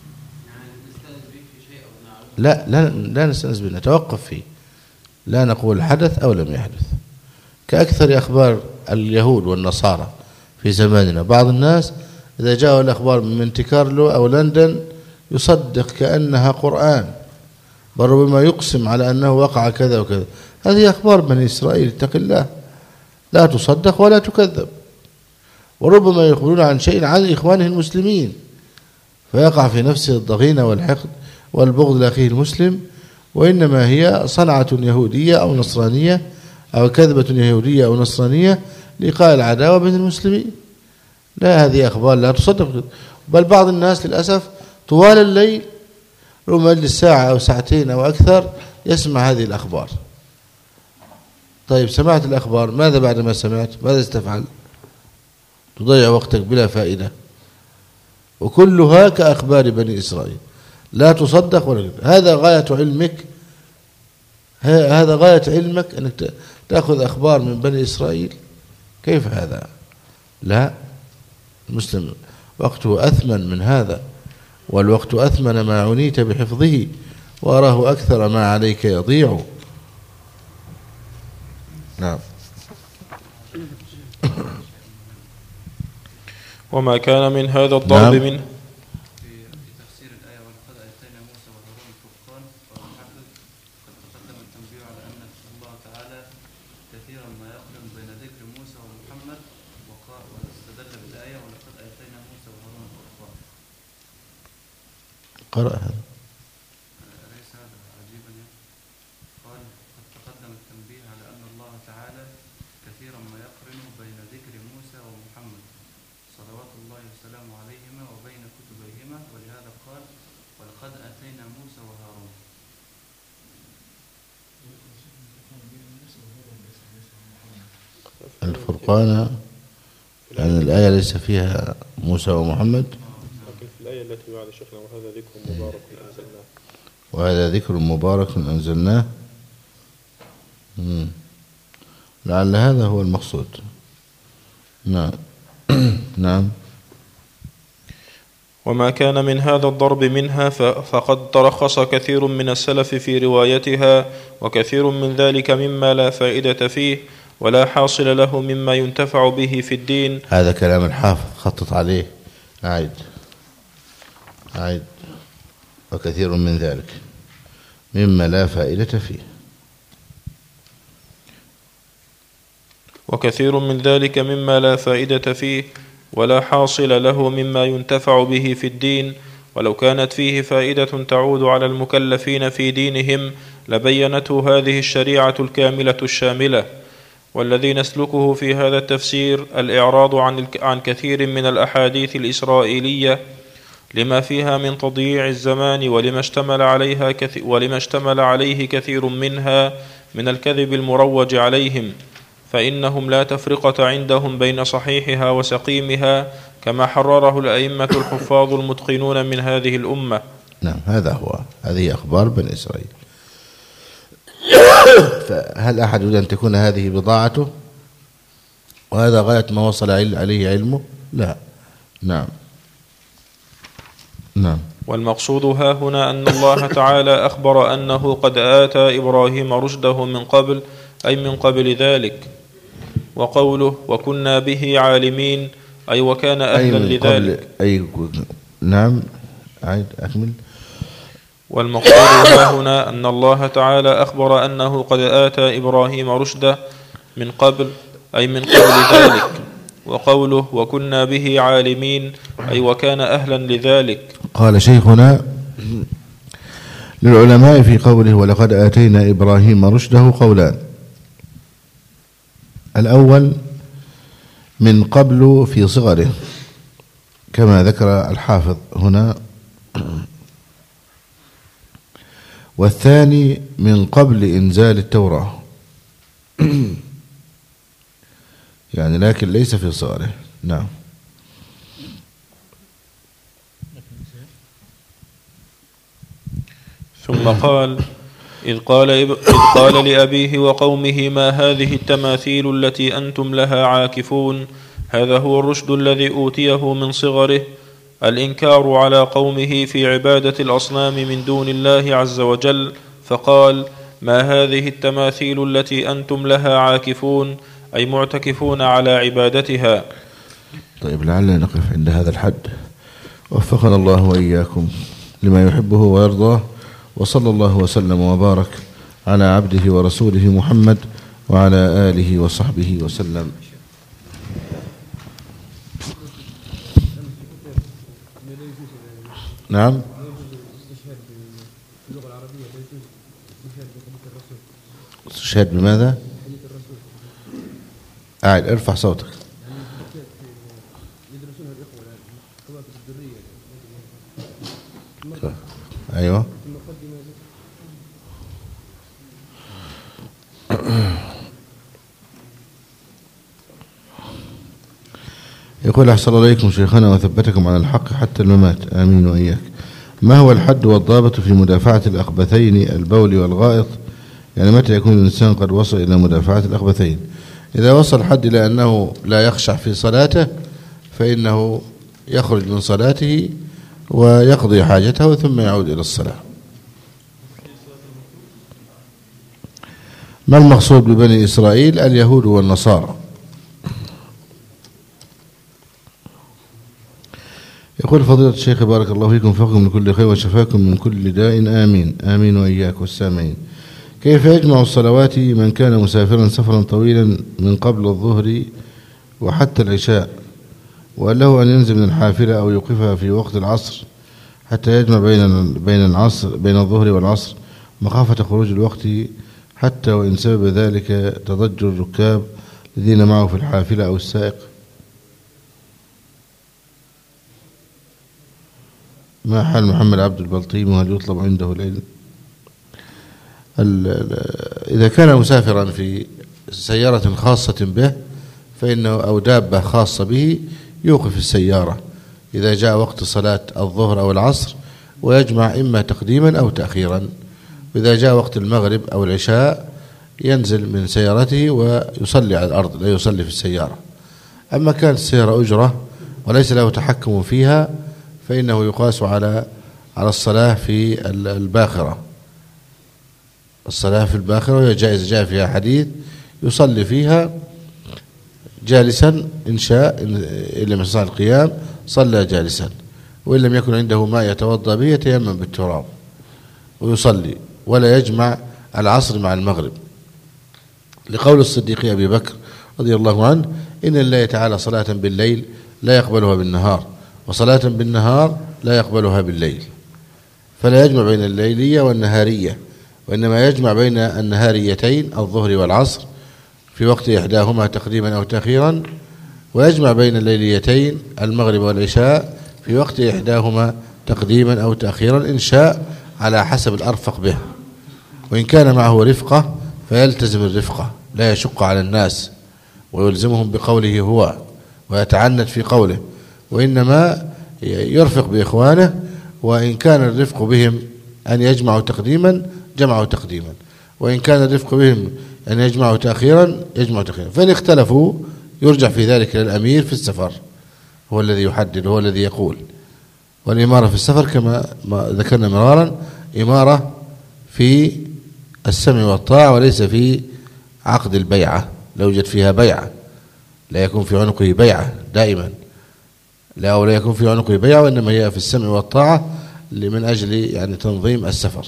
لا نستأنس به، نتوقف فيه، لا نقول حدث أو لم يحدث. كأكثر أخبار اليهود والنصارى في زماننا، بعض الناس إذا جاءوا الأخبار من مونتي كارلو أو لندن يصدق كأنها قرآن، بل ربما يقسم على أنه وقع كذا وكذا. هذه أخبار بني إسرائيل، اتق الله، لا تصدق ولا تكذب. وربما يقولون عن شيء عن إخوانه المسلمين فيقع في نفسه الضغينة والحقد والبغض لأخيه المسلم، وإنما هي صنعة يهودية أو نصرانية أو كذبة يهودية أو نصرانية لإيقاع العداوة بين المسلمين. لا، هذه أخبار لا تصدق. بل بعض الناس للأسف طوال الليل ربما يجلس ساعة أو ساعتين أو أكثر يسمع هذه الأخبار. طيب سمعت الأخبار، ماذا بعد ما سمعت؟ ماذا ستفعل؟ تضيع وقتك بلا فائدة، وكلها كأخبار بني إسرائيل لا تصدق ولا تكذب. هذا غاية علمك، هذا غاية علمك أنك تأخذ أخبار من بني إسرائيل؟ كيف هذا؟ لا، المسلم وقته أثمن من هذا، والوقت أثمن ما عنيت بحفظه، وأراه أكثر ما عليك يضيع. نعم. وما كان من هذا الضرب منه قرأ هذا. ليس هذا عجيبا؟ قال قد تقدم التنبيه على أن الله تعالى كثيرا ما يقرن بين ذكر موسى ومحمد صلوات الله وسلامه عليهما وبين كتبيهما، ولهذا قال ولقد آتينا موسى وهارون. الفرقان يعني الآية ليس فيها موسى ومحمد، الآية التي بعد شيخنا وهذا ذكر مبارك أنزلناه، وهذا ذكر مبارك أنزلناه. لعل هذا هو المقصود. نعم. نعم. وما كان من هذا الضرب منها فقد ترخص كثير من السلف في روايتها، وكثير من ذلك مما لا فائدة فيه ولا حاصل له مما ينتفع به في الدين. هذا كلام الحافظ، خطط عليه. أعيد. وكثير من ذلك مما لا فائدة فيه. وكثير من ذلك مما لا فائدة فيه ولا حاصل له مما ينتفع به في الدين، ولو كانت فيه فائدة تعود على المكلفين في دينهم لبينته هذه الشريعة الكاملة الشاملة. والذي نسلكه في هذا التفسير الإعراض عن كثير من الأحاديث الإسرائيلية لما فيها من تضييع الزمان ولما اشتمل عليه كثير منها من الكذب المروج عليهم، فإنهم لا تفرقة عندهم بين صحيحها وسقيمها كما حرره الأئمة الحفاظ المتقنون من هذه الأمة. نعم، هذا هو، هذه أخبار بني إسرائيل. فهل أحد يريد أن تكون هذه بضاعته وهذا غاية ما وصل عليه علمه؟ لا. نعم. نعم. والمقصود ها هنا أن الله تعالى أخبر أنه قد آتى إبراهيم رشده من قبل، أي من قبل ذلك. وقوله وكنا به عالمين أي وكان أهلا لذلك. نعم، عيد أكمل. والمقصود ها هنا أن الله تعالى أخبر أنه قد آتى إبراهيم رشده من قبل، أي من قبل ذلك. وقوله وكنا به عالمين أي وكان أهلا لذلك. قال شيخنا للعلماء في قوله ولقد آتينا إبراهيم رشده قولان: الأول من قبل في صغره كما ذكر الحافظ هنا، والثاني من قبل إنزال التوراة، يعني لكن ليس في صغره. نعم. ثم قال إذ قال لأبيه وقومه ما هذه التماثيل التي أنتم لها عاكفون. هذا هو الرشد الذي أوتيه من صغره، الإنكار على قومه في عبادة الأصنام من دون الله عز وجل، فقال ما هذه التماثيل التي أنتم لها عاكفون، أي معتكفون على عبادتها. طيب، لعلنا نقف عند هذا الحد، وفقنا الله وإياكم لما يحبه ويرضاه، وصلى الله وسلم وبارك على عبده ورسوله محمد وعلى آله وصحبه وسلم. نعم. استشهاد بماذا؟ قاعد ارفع صوتك. ايوه. يقول أحسن إليكم شيخنا وثبتكم على الحق حتى الممات، آمين وإياك. ما هو الحد والضابط في مدافعة الأخبثين البول والغائط؟ يعني متى يكون الإنسان قد وصل إلى مدافعة الأخبثين؟ إذا وصل الحد إلى أنه لا يخشع في صلاته فإنه يخرج من صلاته ويقضي حاجته ثم يعود إلى الصلاة. ما المقصود ببني إسرائيل؟ اليهود والنصارى. يقول فضيلة الشيخ بارك الله فيكم وفقكم لكل خير وشفاكم من كل داء، آمين. آمين وإياك والسامعين. كيف يجمع الصلوات من كان مسافرا سفرا طويلا من قبل الظهر وحتى العشاء، وقال له أن ينزل من الحافلة أو يوقفها في وقت العصر حتى يجمع بين الظهر والعصر مخافة خروج الوقت، حتى وإن سبب ذلك تضجر الركاب الذين معه في الحافلة أو السائق؟ ما حال محمد عبد البلطيم وهل يطلب عنده العلم؟ إذا كان مسافرا في سيارة خاصة به فإنه أو دابة خاصة به يوقف السيارة إذا جاء وقت صلاة الظهر أو العصر ويجمع إما تقديما أو تأخيرا، وإذا جاء وقت المغرب أو العشاء ينزل من سيارته ويصلي على الأرض، لا يصلي في السيارة. أما كانت السيارة أجرة وليس له تحكم فيها فإنه يقاس على الصلاة في الباخرة. الصلاة في الباخرة وهي جائزة، جاء فيها حديث يصلي فيها جالسا إن شاء، إن لم يستطع القيام صلى جالسا، وإن لم يكن عنده ماء يتوضأ به يتيمم بالتراب ويصلي، ولا يجمع العصر مع المغرب، لقول الصديق أبي بكر رضي الله عنه إن الله تعالى صلاة بالليل لا يقبلها بالنهار، وصلاة بالنهار لا يقبلها بالليل، فلا يجمع بين الليلية والنهارية، وإنما يجمع بين النهاريتين الظهر والعصر في وقت إحداهما تقديما أو تأخيرا، ويجمع بين الليليتين المغرب والعشاء في وقت إحداهما تقديما أو تأخيرا إن شاء، على حسب الأرفق به. وإن كان معه رفقة فيلتزم الرفقة، لا يشق على الناس ويلزمهم بقوله هو ويتعنت في قوله، وإنما يرفق بإخوانه، وإن كان الرفق بهم أن يجمعوا تقديما جمعوا تقديما، وإن كان الرفق بهم أن يجمعوا تأخيرا يجمعوا تأخيرا. فإن اختلفوا يرجع في ذلك إلى الأمير في السفر، هو الذي يحدد، هو الذي يقول. والإمارة في السفر كما ذكرنا مرارا إمارة في السمع والطاعة وليس في عقد البيعة. لو وجد فيها بيعة لا يكون في عنقه بيعة دائما، لا يكون في عنقه بيعة، وإنما هي في السمع والطاعة من أجل يعني تنظيم السفر.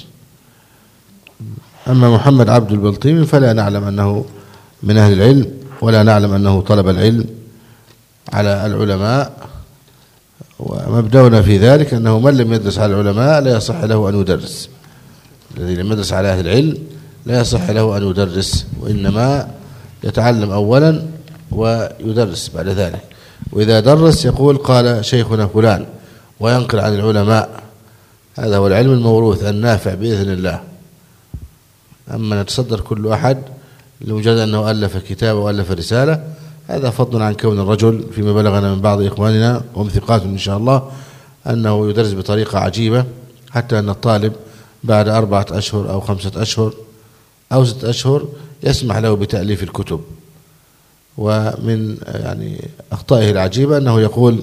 أما محمد عبد البلطيمي فلا نعلم أنه من أهل العلم، ولا نعلم أنه طلب العلم على العلماء، ومبدأنا في ذلك أنه من لم يدرس على العلماء لا يصح له أن يدرس. الذي لم يدرس على أهل العلم لا يصح له أن يدرس، وإنما يتعلم أولا ويدرس بعد ذلك. وإذا درس يقول قال شيخنا فلان وينقل عن العلماء. هذا هو العلم الموروث النافع بإذن الله. أما نتصدر كل أحد لمجرد أنه ألف كتاب وألف رسالة، هذا فضل عن كون الرجل فيما بلغنا من بعض إخواننا وهم ثقات إن شاء الله أنه يدرس بطريقة عجيبة، حتى أن الطالب بعد 4 أشهر أو 5 أشهر أو 6 أشهر يسمح له بتأليف الكتب. ومن يعني أخطائه العجيبة أنه يقول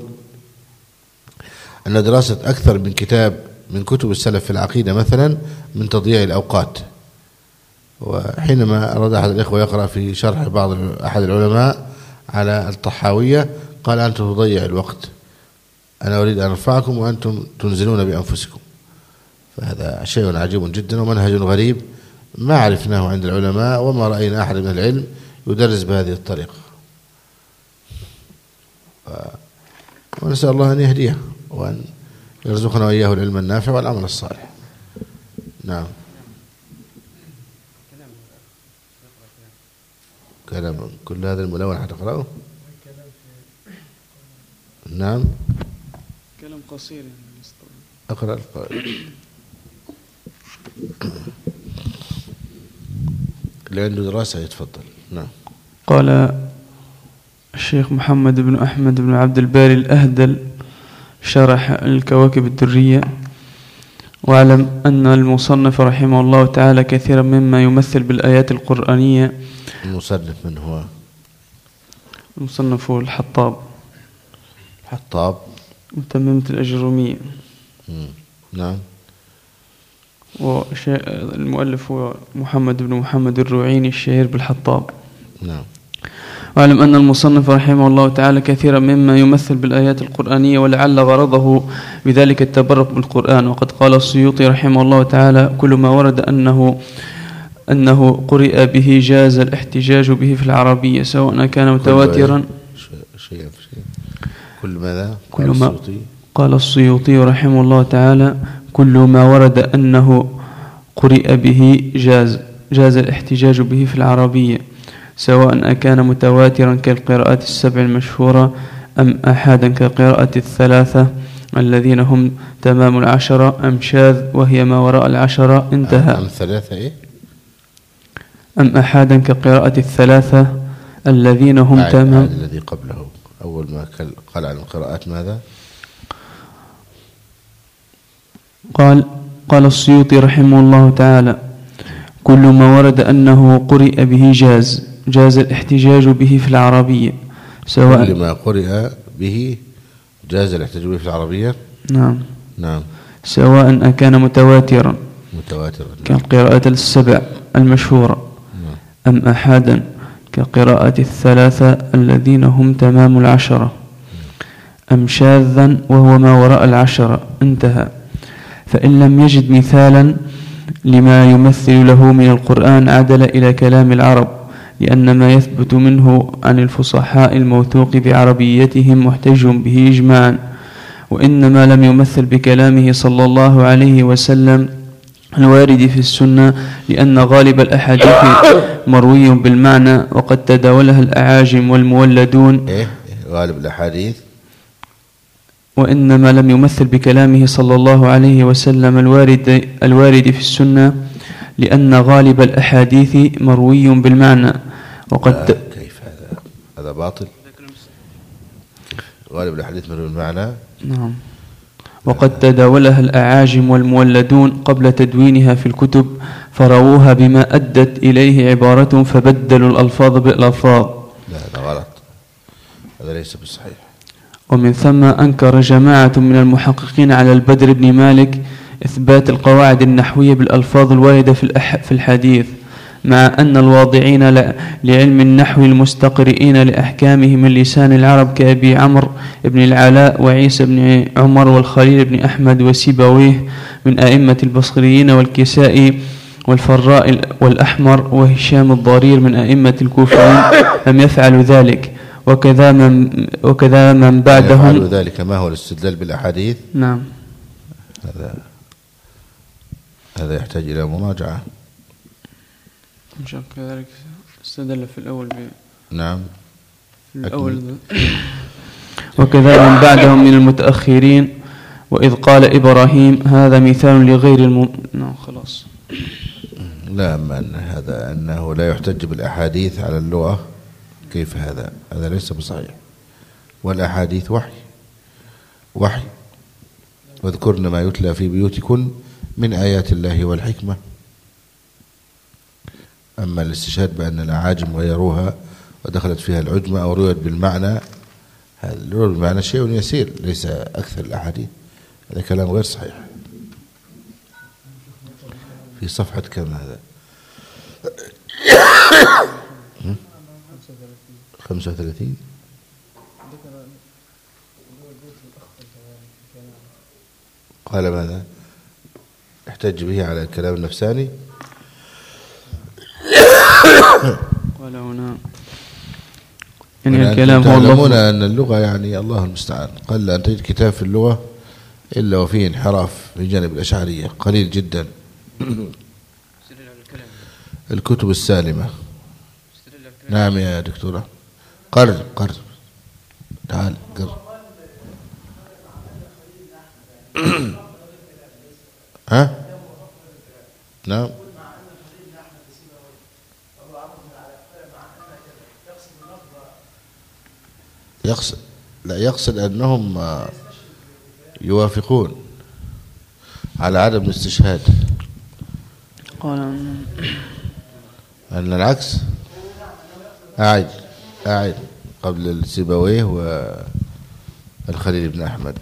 أن دراسة أكثر من كتاب من كتب السلف في العقيدة مثلا من تضييع الأوقات. وحينما أراد أحد الإخوة يقرأ في شرح أحد العلماء على الطحاوية قال أنتم تضيع الوقت، أنا أريد أن أرفعكم وأنتم تنزلون بأنفسكم. فهذا شيء عجيب جدا ومنهج غريب ما عرفناه عند العلماء، وما رأينا أحد من العلم يدرس بهذه الطريقة. ونسأل الله أن يهديه وأن يرزقنا وإياه العلم النافع والعمل الصالح. نعم. كلام كل هذا الملون حتقرأه؟ نعم. كلام قصير. أقرأ اللي عنده دراسة يتفضل. نعم. قال الشيخ محمد بن أحمد بن عبد الباري الأهدل شرح الكواكب الدرية: واعلم أن المصنف رحمه الله تعالى كثيرا مما يمثل بالآيات القرآنية. المصنف من هو؟ المصنف هو الحطاب متممة الأجرومية. نعم. والمؤلف هو محمد بن محمد الروعيني الشهير بالحطاب. نعم. واعلم أن المصنف رحمه الله تعالى كثيرا مما يمثل بالآيات القرآنية، ولعل غرضه بذلك التبرك بالقرآن. وقد قال السيوطي رحمه الله تعالى: كل ما ورد أنه قرئ به جاز الاحتجاج به في العربية، سواء كان متواترا. كل ماذا؟ كل ما قال السيوطي رحمه الله تعالى: كل ما ورد أنه قرئ به جاز الاحتجاج به في العربية، سواء كان متواترا كالقراءات السبع المشهورة أم أحادا كقراءة الثلاثة الذين هم تمام العشرة، أم شاذ وهي ما وراء العشرة. انتهى. أم ثلاثة إيه؟ أم أحادا كقراءة الثلاثة الذين هم تمام. الذي قبله أول ما قال عن القراءات ماذا؟ قال السيوطي رحمه الله تعالى: كل ما ورد أنه قرئ به جاز الاحتجاج به في العربية، سواء كل ما قرئ به جاز الاحتجاج به في العربية. نعم. سواء كان متواترا كالقراءة السبع المشهورة أم أحادا كقراءة الثلاثة الذين هم تمام العشرة، أم شاذا وهو ما وراء العشرة. انتهى. فإن لم يجد مثالا لما يمثل له من القرآن عدل إلى كلام العرب، لأن ما يثبت منه عن الفصحاء الموثوق بعربيتهم محتج به إجماعا. وإنما لم يمثل بكلامه صلى الله عليه وسلم الوارد في السنة، لأن غالب الأحاديث مروي بالمعنى، وقد تداولها الأعاجم والمولدون. غالب الأحاديث. وإنما لم يمثل بكلامه صلى الله عليه وسلم الوارد في السنة، لأن غالب الأحاديث مروي بالمعنى، وقد كيف هذا باطل. غالب الأحاديث مروي بالمعنى. نعم. وقد تداولها الأعاجم والمولدون قبل تدوينها في الكتب، فرووها بما أدت إليه عبارتهم، فبدلوا الألفاظ بالألفاظ. لا هذا غلط، هذا ليس بالصحيح. ومن ثم أنكر جماعة من المحققين على البدر بن مالك إثبات القواعد النحوية بالألفاظ الواردة في الحديث، مع أن الواضعين لعلم النحو المستقرئين لأحكامه من لسان العرب كأبي عمرو بن العلاء وعيسى بن عمر والخليل بن أحمد وسيبويه من أئمة البصريين والكسائي والفراء والأحمر وهشام الضرير من أئمة الكوفيين لم يفعلوا ذلك، وكذا من بعدهم يفعلوا ذلك. ما هو الاستدلال بالأحاديث؟ نعم، هذا يحتاج إلى مراجعة. كذلك استدل في الأول نعم في الأول وكذا من بعدهم من المتأخرين. وإذ قال إبراهيم هذا مثال لغير نعم خلاص. لا، من هذا أنه لا يحتج بالأحاديث على اللغة، كيف هذا؟ هذا ليس بصحيح. والأحاديث وحي واذكرن ما يتلى في بيوتكن من آيات الله والحكمة. أما الاستشهاد بأن الأعاجم غيروها ودخلت فيها العجمة أو رويت بالمعنى، هذا الرؤية بالمعنى شيء يسير ليس أكثر الأحاديث. هذا كلام غير صحيح. في صفحة كم هذا؟ 35. قال ماذا؟ احتج به على الكلام النفساني. قال هنا يعني الكلام هو تعلمون أن اللغة يعني الله المستعان، قل أن تجد كتاب في اللغة إلا وفيه انحراف في جانب الأشعرية قليل جدا. الكتب السالمة. نعم يا دكتورة. قرر تعال قرر. ها؟ نعم. يقصد أنهم يوافقون على عدم الاستشهاد. قال أن العكس. أعد قبل السيبويه والخليل بن أحمد.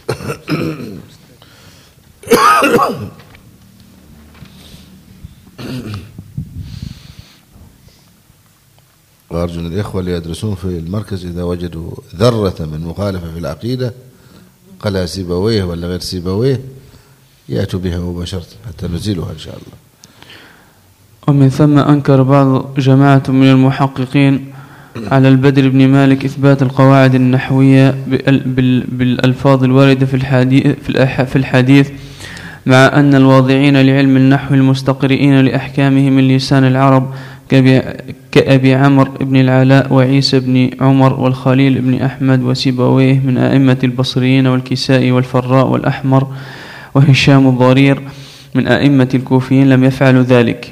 وأرجو أن الإخوة اللي يدرسون في المركز إذا وجدوا ذرة من مخالفة في العقيدة قالها سيبويه ولا غير سيبويه يأتوا بها مباشرة حتى نزيلها إن شاء الله. ومن ثم أنكر بعض جماعة من المحققين على البدر بن مالك إثبات القواعد النحوية بالألفاظ الواردة في الحديث، مع أن الواضعين لعلم النحو المستقرئين لأحكامه من لسان العرب كأبي عمرو بن العلاء وعيسى بن عمر والخليل بن أحمد وسيبويه من أئمة البصريين والكسائي والفراء والأحمر وهشام الضرير من أئمة الكوفيين لم يفعلوا ذلك.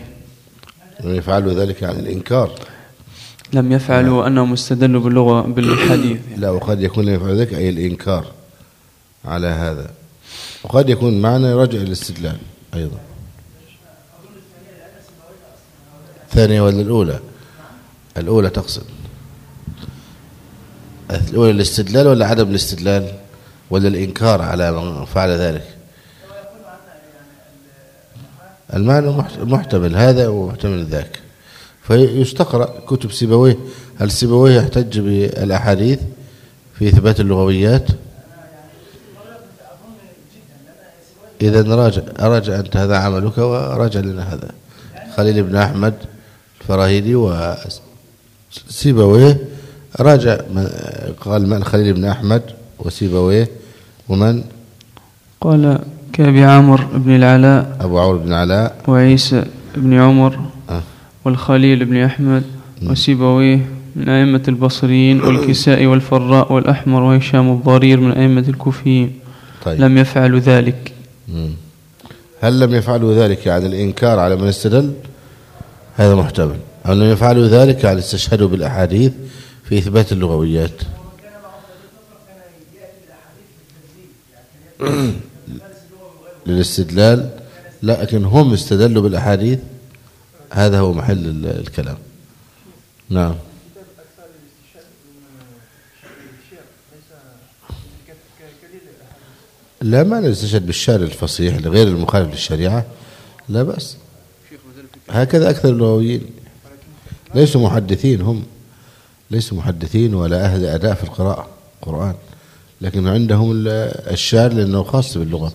عن الإنكار. لم يفعلوا أنهم استدلوا باللغة بالحديث. لا، وقد يكون لم يفعلوا ذلك أي الإنكار على هذا، وقد يكون معنى رجع الاستدلال أيضا. الثانية ولا الأولى؟ الأولى تقصد الأولى الاستدلال ولا عدم الاستدلال ولا الإنكار على من فعل ذلك؟ المعنى محتمل هذا ومحتمل ذاك، فيستقرأ كتب سيبويه. هل سيبويه يحتج بالأحاديث في إثبات اللغويات؟ إذن راجع أنت، هذا عملك وراجع لنا هذا. خليل بن أحمد الفراهيدي وسيبويه راجع. قال من خليل بن أحمد وسيبويه ومن؟ قال كأبي عمرو بن العلاء، أبو عمرو بن العلاء وعيسى بن عمر والخليل بن أحمد وسيبويه من أئمة البصريين والكسائي والفراء والأحمر وهشام الضرير من أئمة الكوفيين. طيب. لم يفعلوا ذلك. هل لم يفعلوا ذلك يعني الإنكار على من استدل؟ هذا محتمل. أو لم يفعلوا ذلك يعني استشهدوا بالأحاديث في إثبات اللغويات. للاستدلال، لكن هم استدلوا بالأحاديث. هذا هو محل الكلام. نعم. لا، ما نستشهد بالشعر الفصيح لغير المخالف للشريعة، لا بأس. هكذا أكثر اللغويين ليسوا محدثين، هم ليسوا محدثين ولا أهل أداء في القراءة قرآن، لكن عندهم الشعر لأنه خاص باللغة.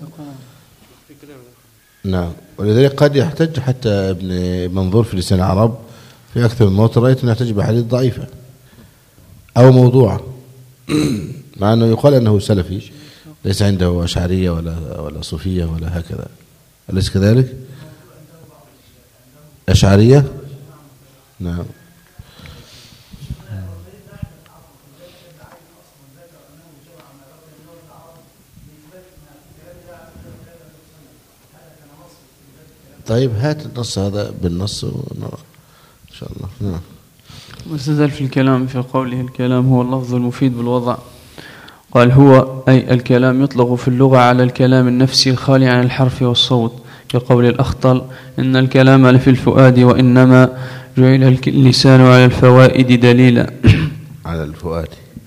نعم، ولذلك قد يحتج حتى ابن منظور في لسان العرب في أكثر من موطن رأيت أنه يحتج بحديث ضعيفة أو موضوعة، مع أنه يقال أنه سلفي ليس عنده أشعرية ولا صوفية ولا هكذا، أليس كذلك؟ أشعرية؟ نعم. طيب هات النص هذا بالنص ونرى إن شاء الله. نعم. واستدل في الكلام في قوله الكلام هو اللفظ المفيد بالوضع. قال هو أي الكلام يطلق في اللغة على الكلام النفسي الخالي عن الحرف والصوت، كقول الأخطل إن الكلام لفي الفؤاد وإنما جعل اللسان على الفوائد دليلا. على الفؤاد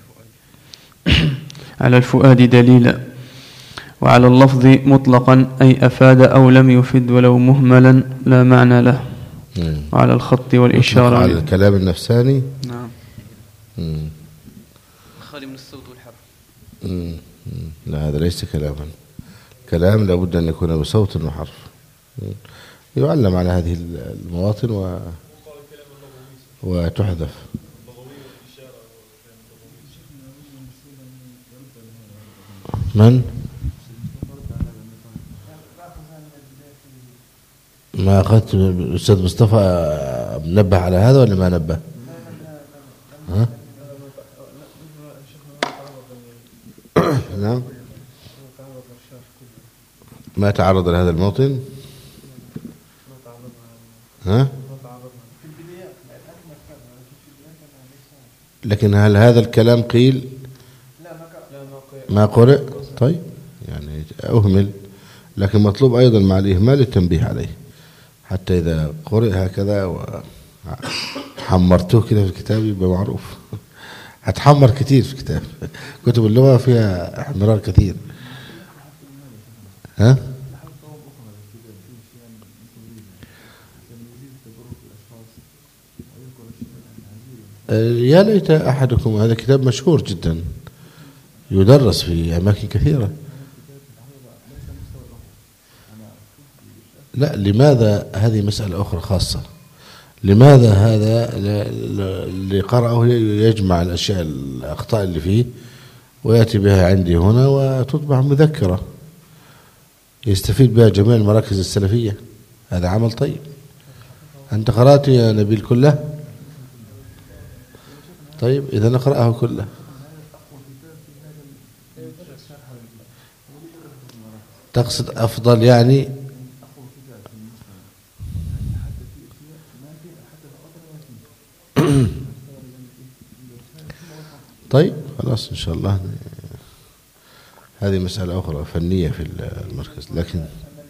على الفؤاد دليلا. وعلى اللفظ مطلقا أي أفاد أو لم يفد ولو مهملا لا معنى له. وعلى الخط والإشارة على الكلام النفساني. نعم. خالي من الصوت والحرف. لا، هذا ليس كلاما. كلام لابد أن يكون بصوت وحرف، يعلم على هذه المواطن وتحذف. من؟ ما أخذت الأستاذ مصطفى منبه على هذا ولا ما نبه؟ ها؟ نعم، ما تعرض لهذا الموطن. ها؟ لكن هل هذا الكلام قيل؟ ما قرئ. طيب يعني أهمل، لكن مطلوب أيضا مع الإهمال التنبيه عليه، حتى إذا قرئ هكذا وحمرتوه كده في الكتاب يبقى معروف. هتحمر كتير في الكتاب، كتب اللغة فيها احمرار كثير. ها؟ يا ليت أحدكم، هذا كتاب مشهور جدا يدرس في أماكن كثيرة. لا، لماذا هذه مسألة أخرى خاصة؟ لماذا هذا اللي قرأه يجمع الأشياء الأخطاء اللي فيه ويأتي بها عندي هنا وتطبع مذكرة يستفيد بها جميع المراكز السلفية؟ هذا عمل طيب. أنت قرأت يا نبيل كله؟ طيب إذا نقرأه كله. تقصد أفضل يعني؟ طيب خلاص إن شاء الله، هذه مسألة أخرى فنية في المركز. لكن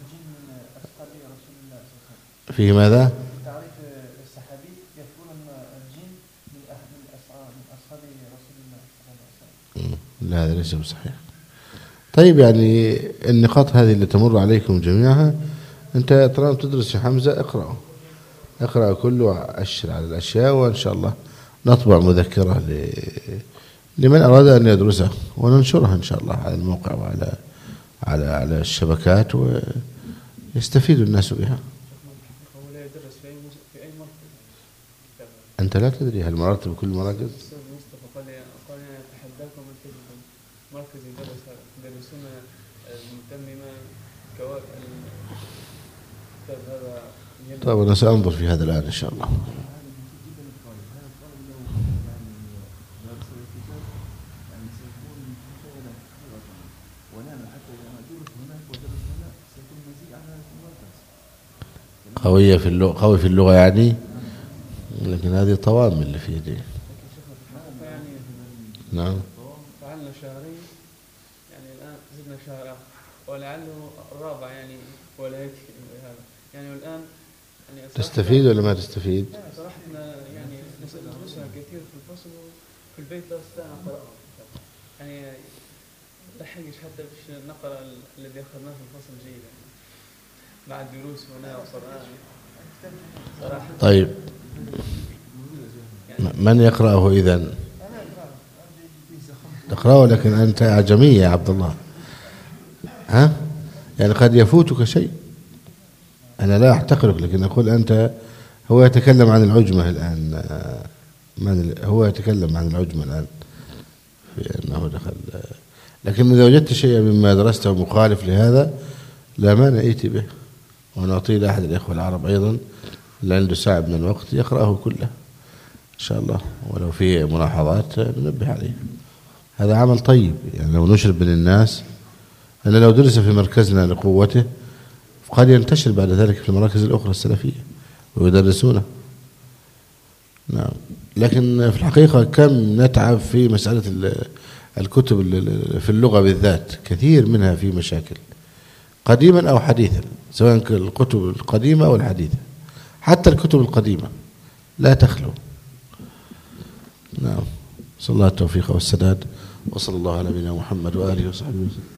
فيه ماذا؟ تعريف الصحابي يذكر الجن من أصحاب رسول الله صلى الله عليه وسلم. لا، هذا ليس بصحيح. طيب يعني النقاط هذه اللي تمر عليكم جميعها، أنت طالما تدرس في حمزة اقرأ كله وأشر على الأشياء، وإن شاء الله نطبع مذكرة لمن أراد أن يدرسها وننشرها إن شاء الله على الموقع وعلى على الشبكات ويستفيد الناس بها. هو لا يدرس في أي مركز. أنت لا تدري هل مررت بكل المراكز؟ الأستاذ مصطفى قال أنا أتحداكم أن تجدوا مركز يدرسون المتممة كواكب هذا. طيب أنا سأنظر في هذا الآن إن شاء الله. قوي في اللغة يعني، لكن هذه طوام اللي في يدي. نعم. فعلنا شهرين يعني، الآن زدنا شهر آخر ولعله الرابع يعني، ولا يكفي هذا يعني. الآن يعني تستفيد ولا ما تستفيد؟ صراحة يعني ندرسها كثير في الفصل وفي البيت لا أستطيع أن أقرأها يعني. لحقش حتى باش نقرأ الذي أخذناه في الفصل جيد يعني. بعد دروس هنا وقرآن صراحة. طيب من يقرأه إذن؟ تقرأه لكن أنت أعجمية يا عبد الله، ها؟ يعني قد يفوتك شيء، أنا لا أحتقرك لكن أقول أنت. هو يتكلم عن العجمة الآن، هو يتكلم عن العجمة الآن في أنه دخل. لكن إذا وجدت شيئا مما درسته مخالف لهذا لا مانع ائت به، ونعطيه لأحد الإخوة العرب أيضا اللي عنده ساعة من الوقت يقرأه كله إن شاء الله، ولو فيه ملاحظات ننبه عليه. هذا عمل طيب يعني لو نشر بين الناس، أن لو درس في مركزنا لقوته قد ينتشر بعد ذلك في المراكز الأخرى السلفية ويدرسونه. نعم. لكن في الحقيقة كم نتعب في مسألة الكتب في اللغة بالذات، كثير منها في مشاكل قديما أو حديثا، سواء الكتب القديمة أو الحديثة، حتى الكتب القديمة لا تخلو. نعم. صلى الله التوفيق والسداد، وصلى الله على نبينا محمد وآله وصحبه وسلم.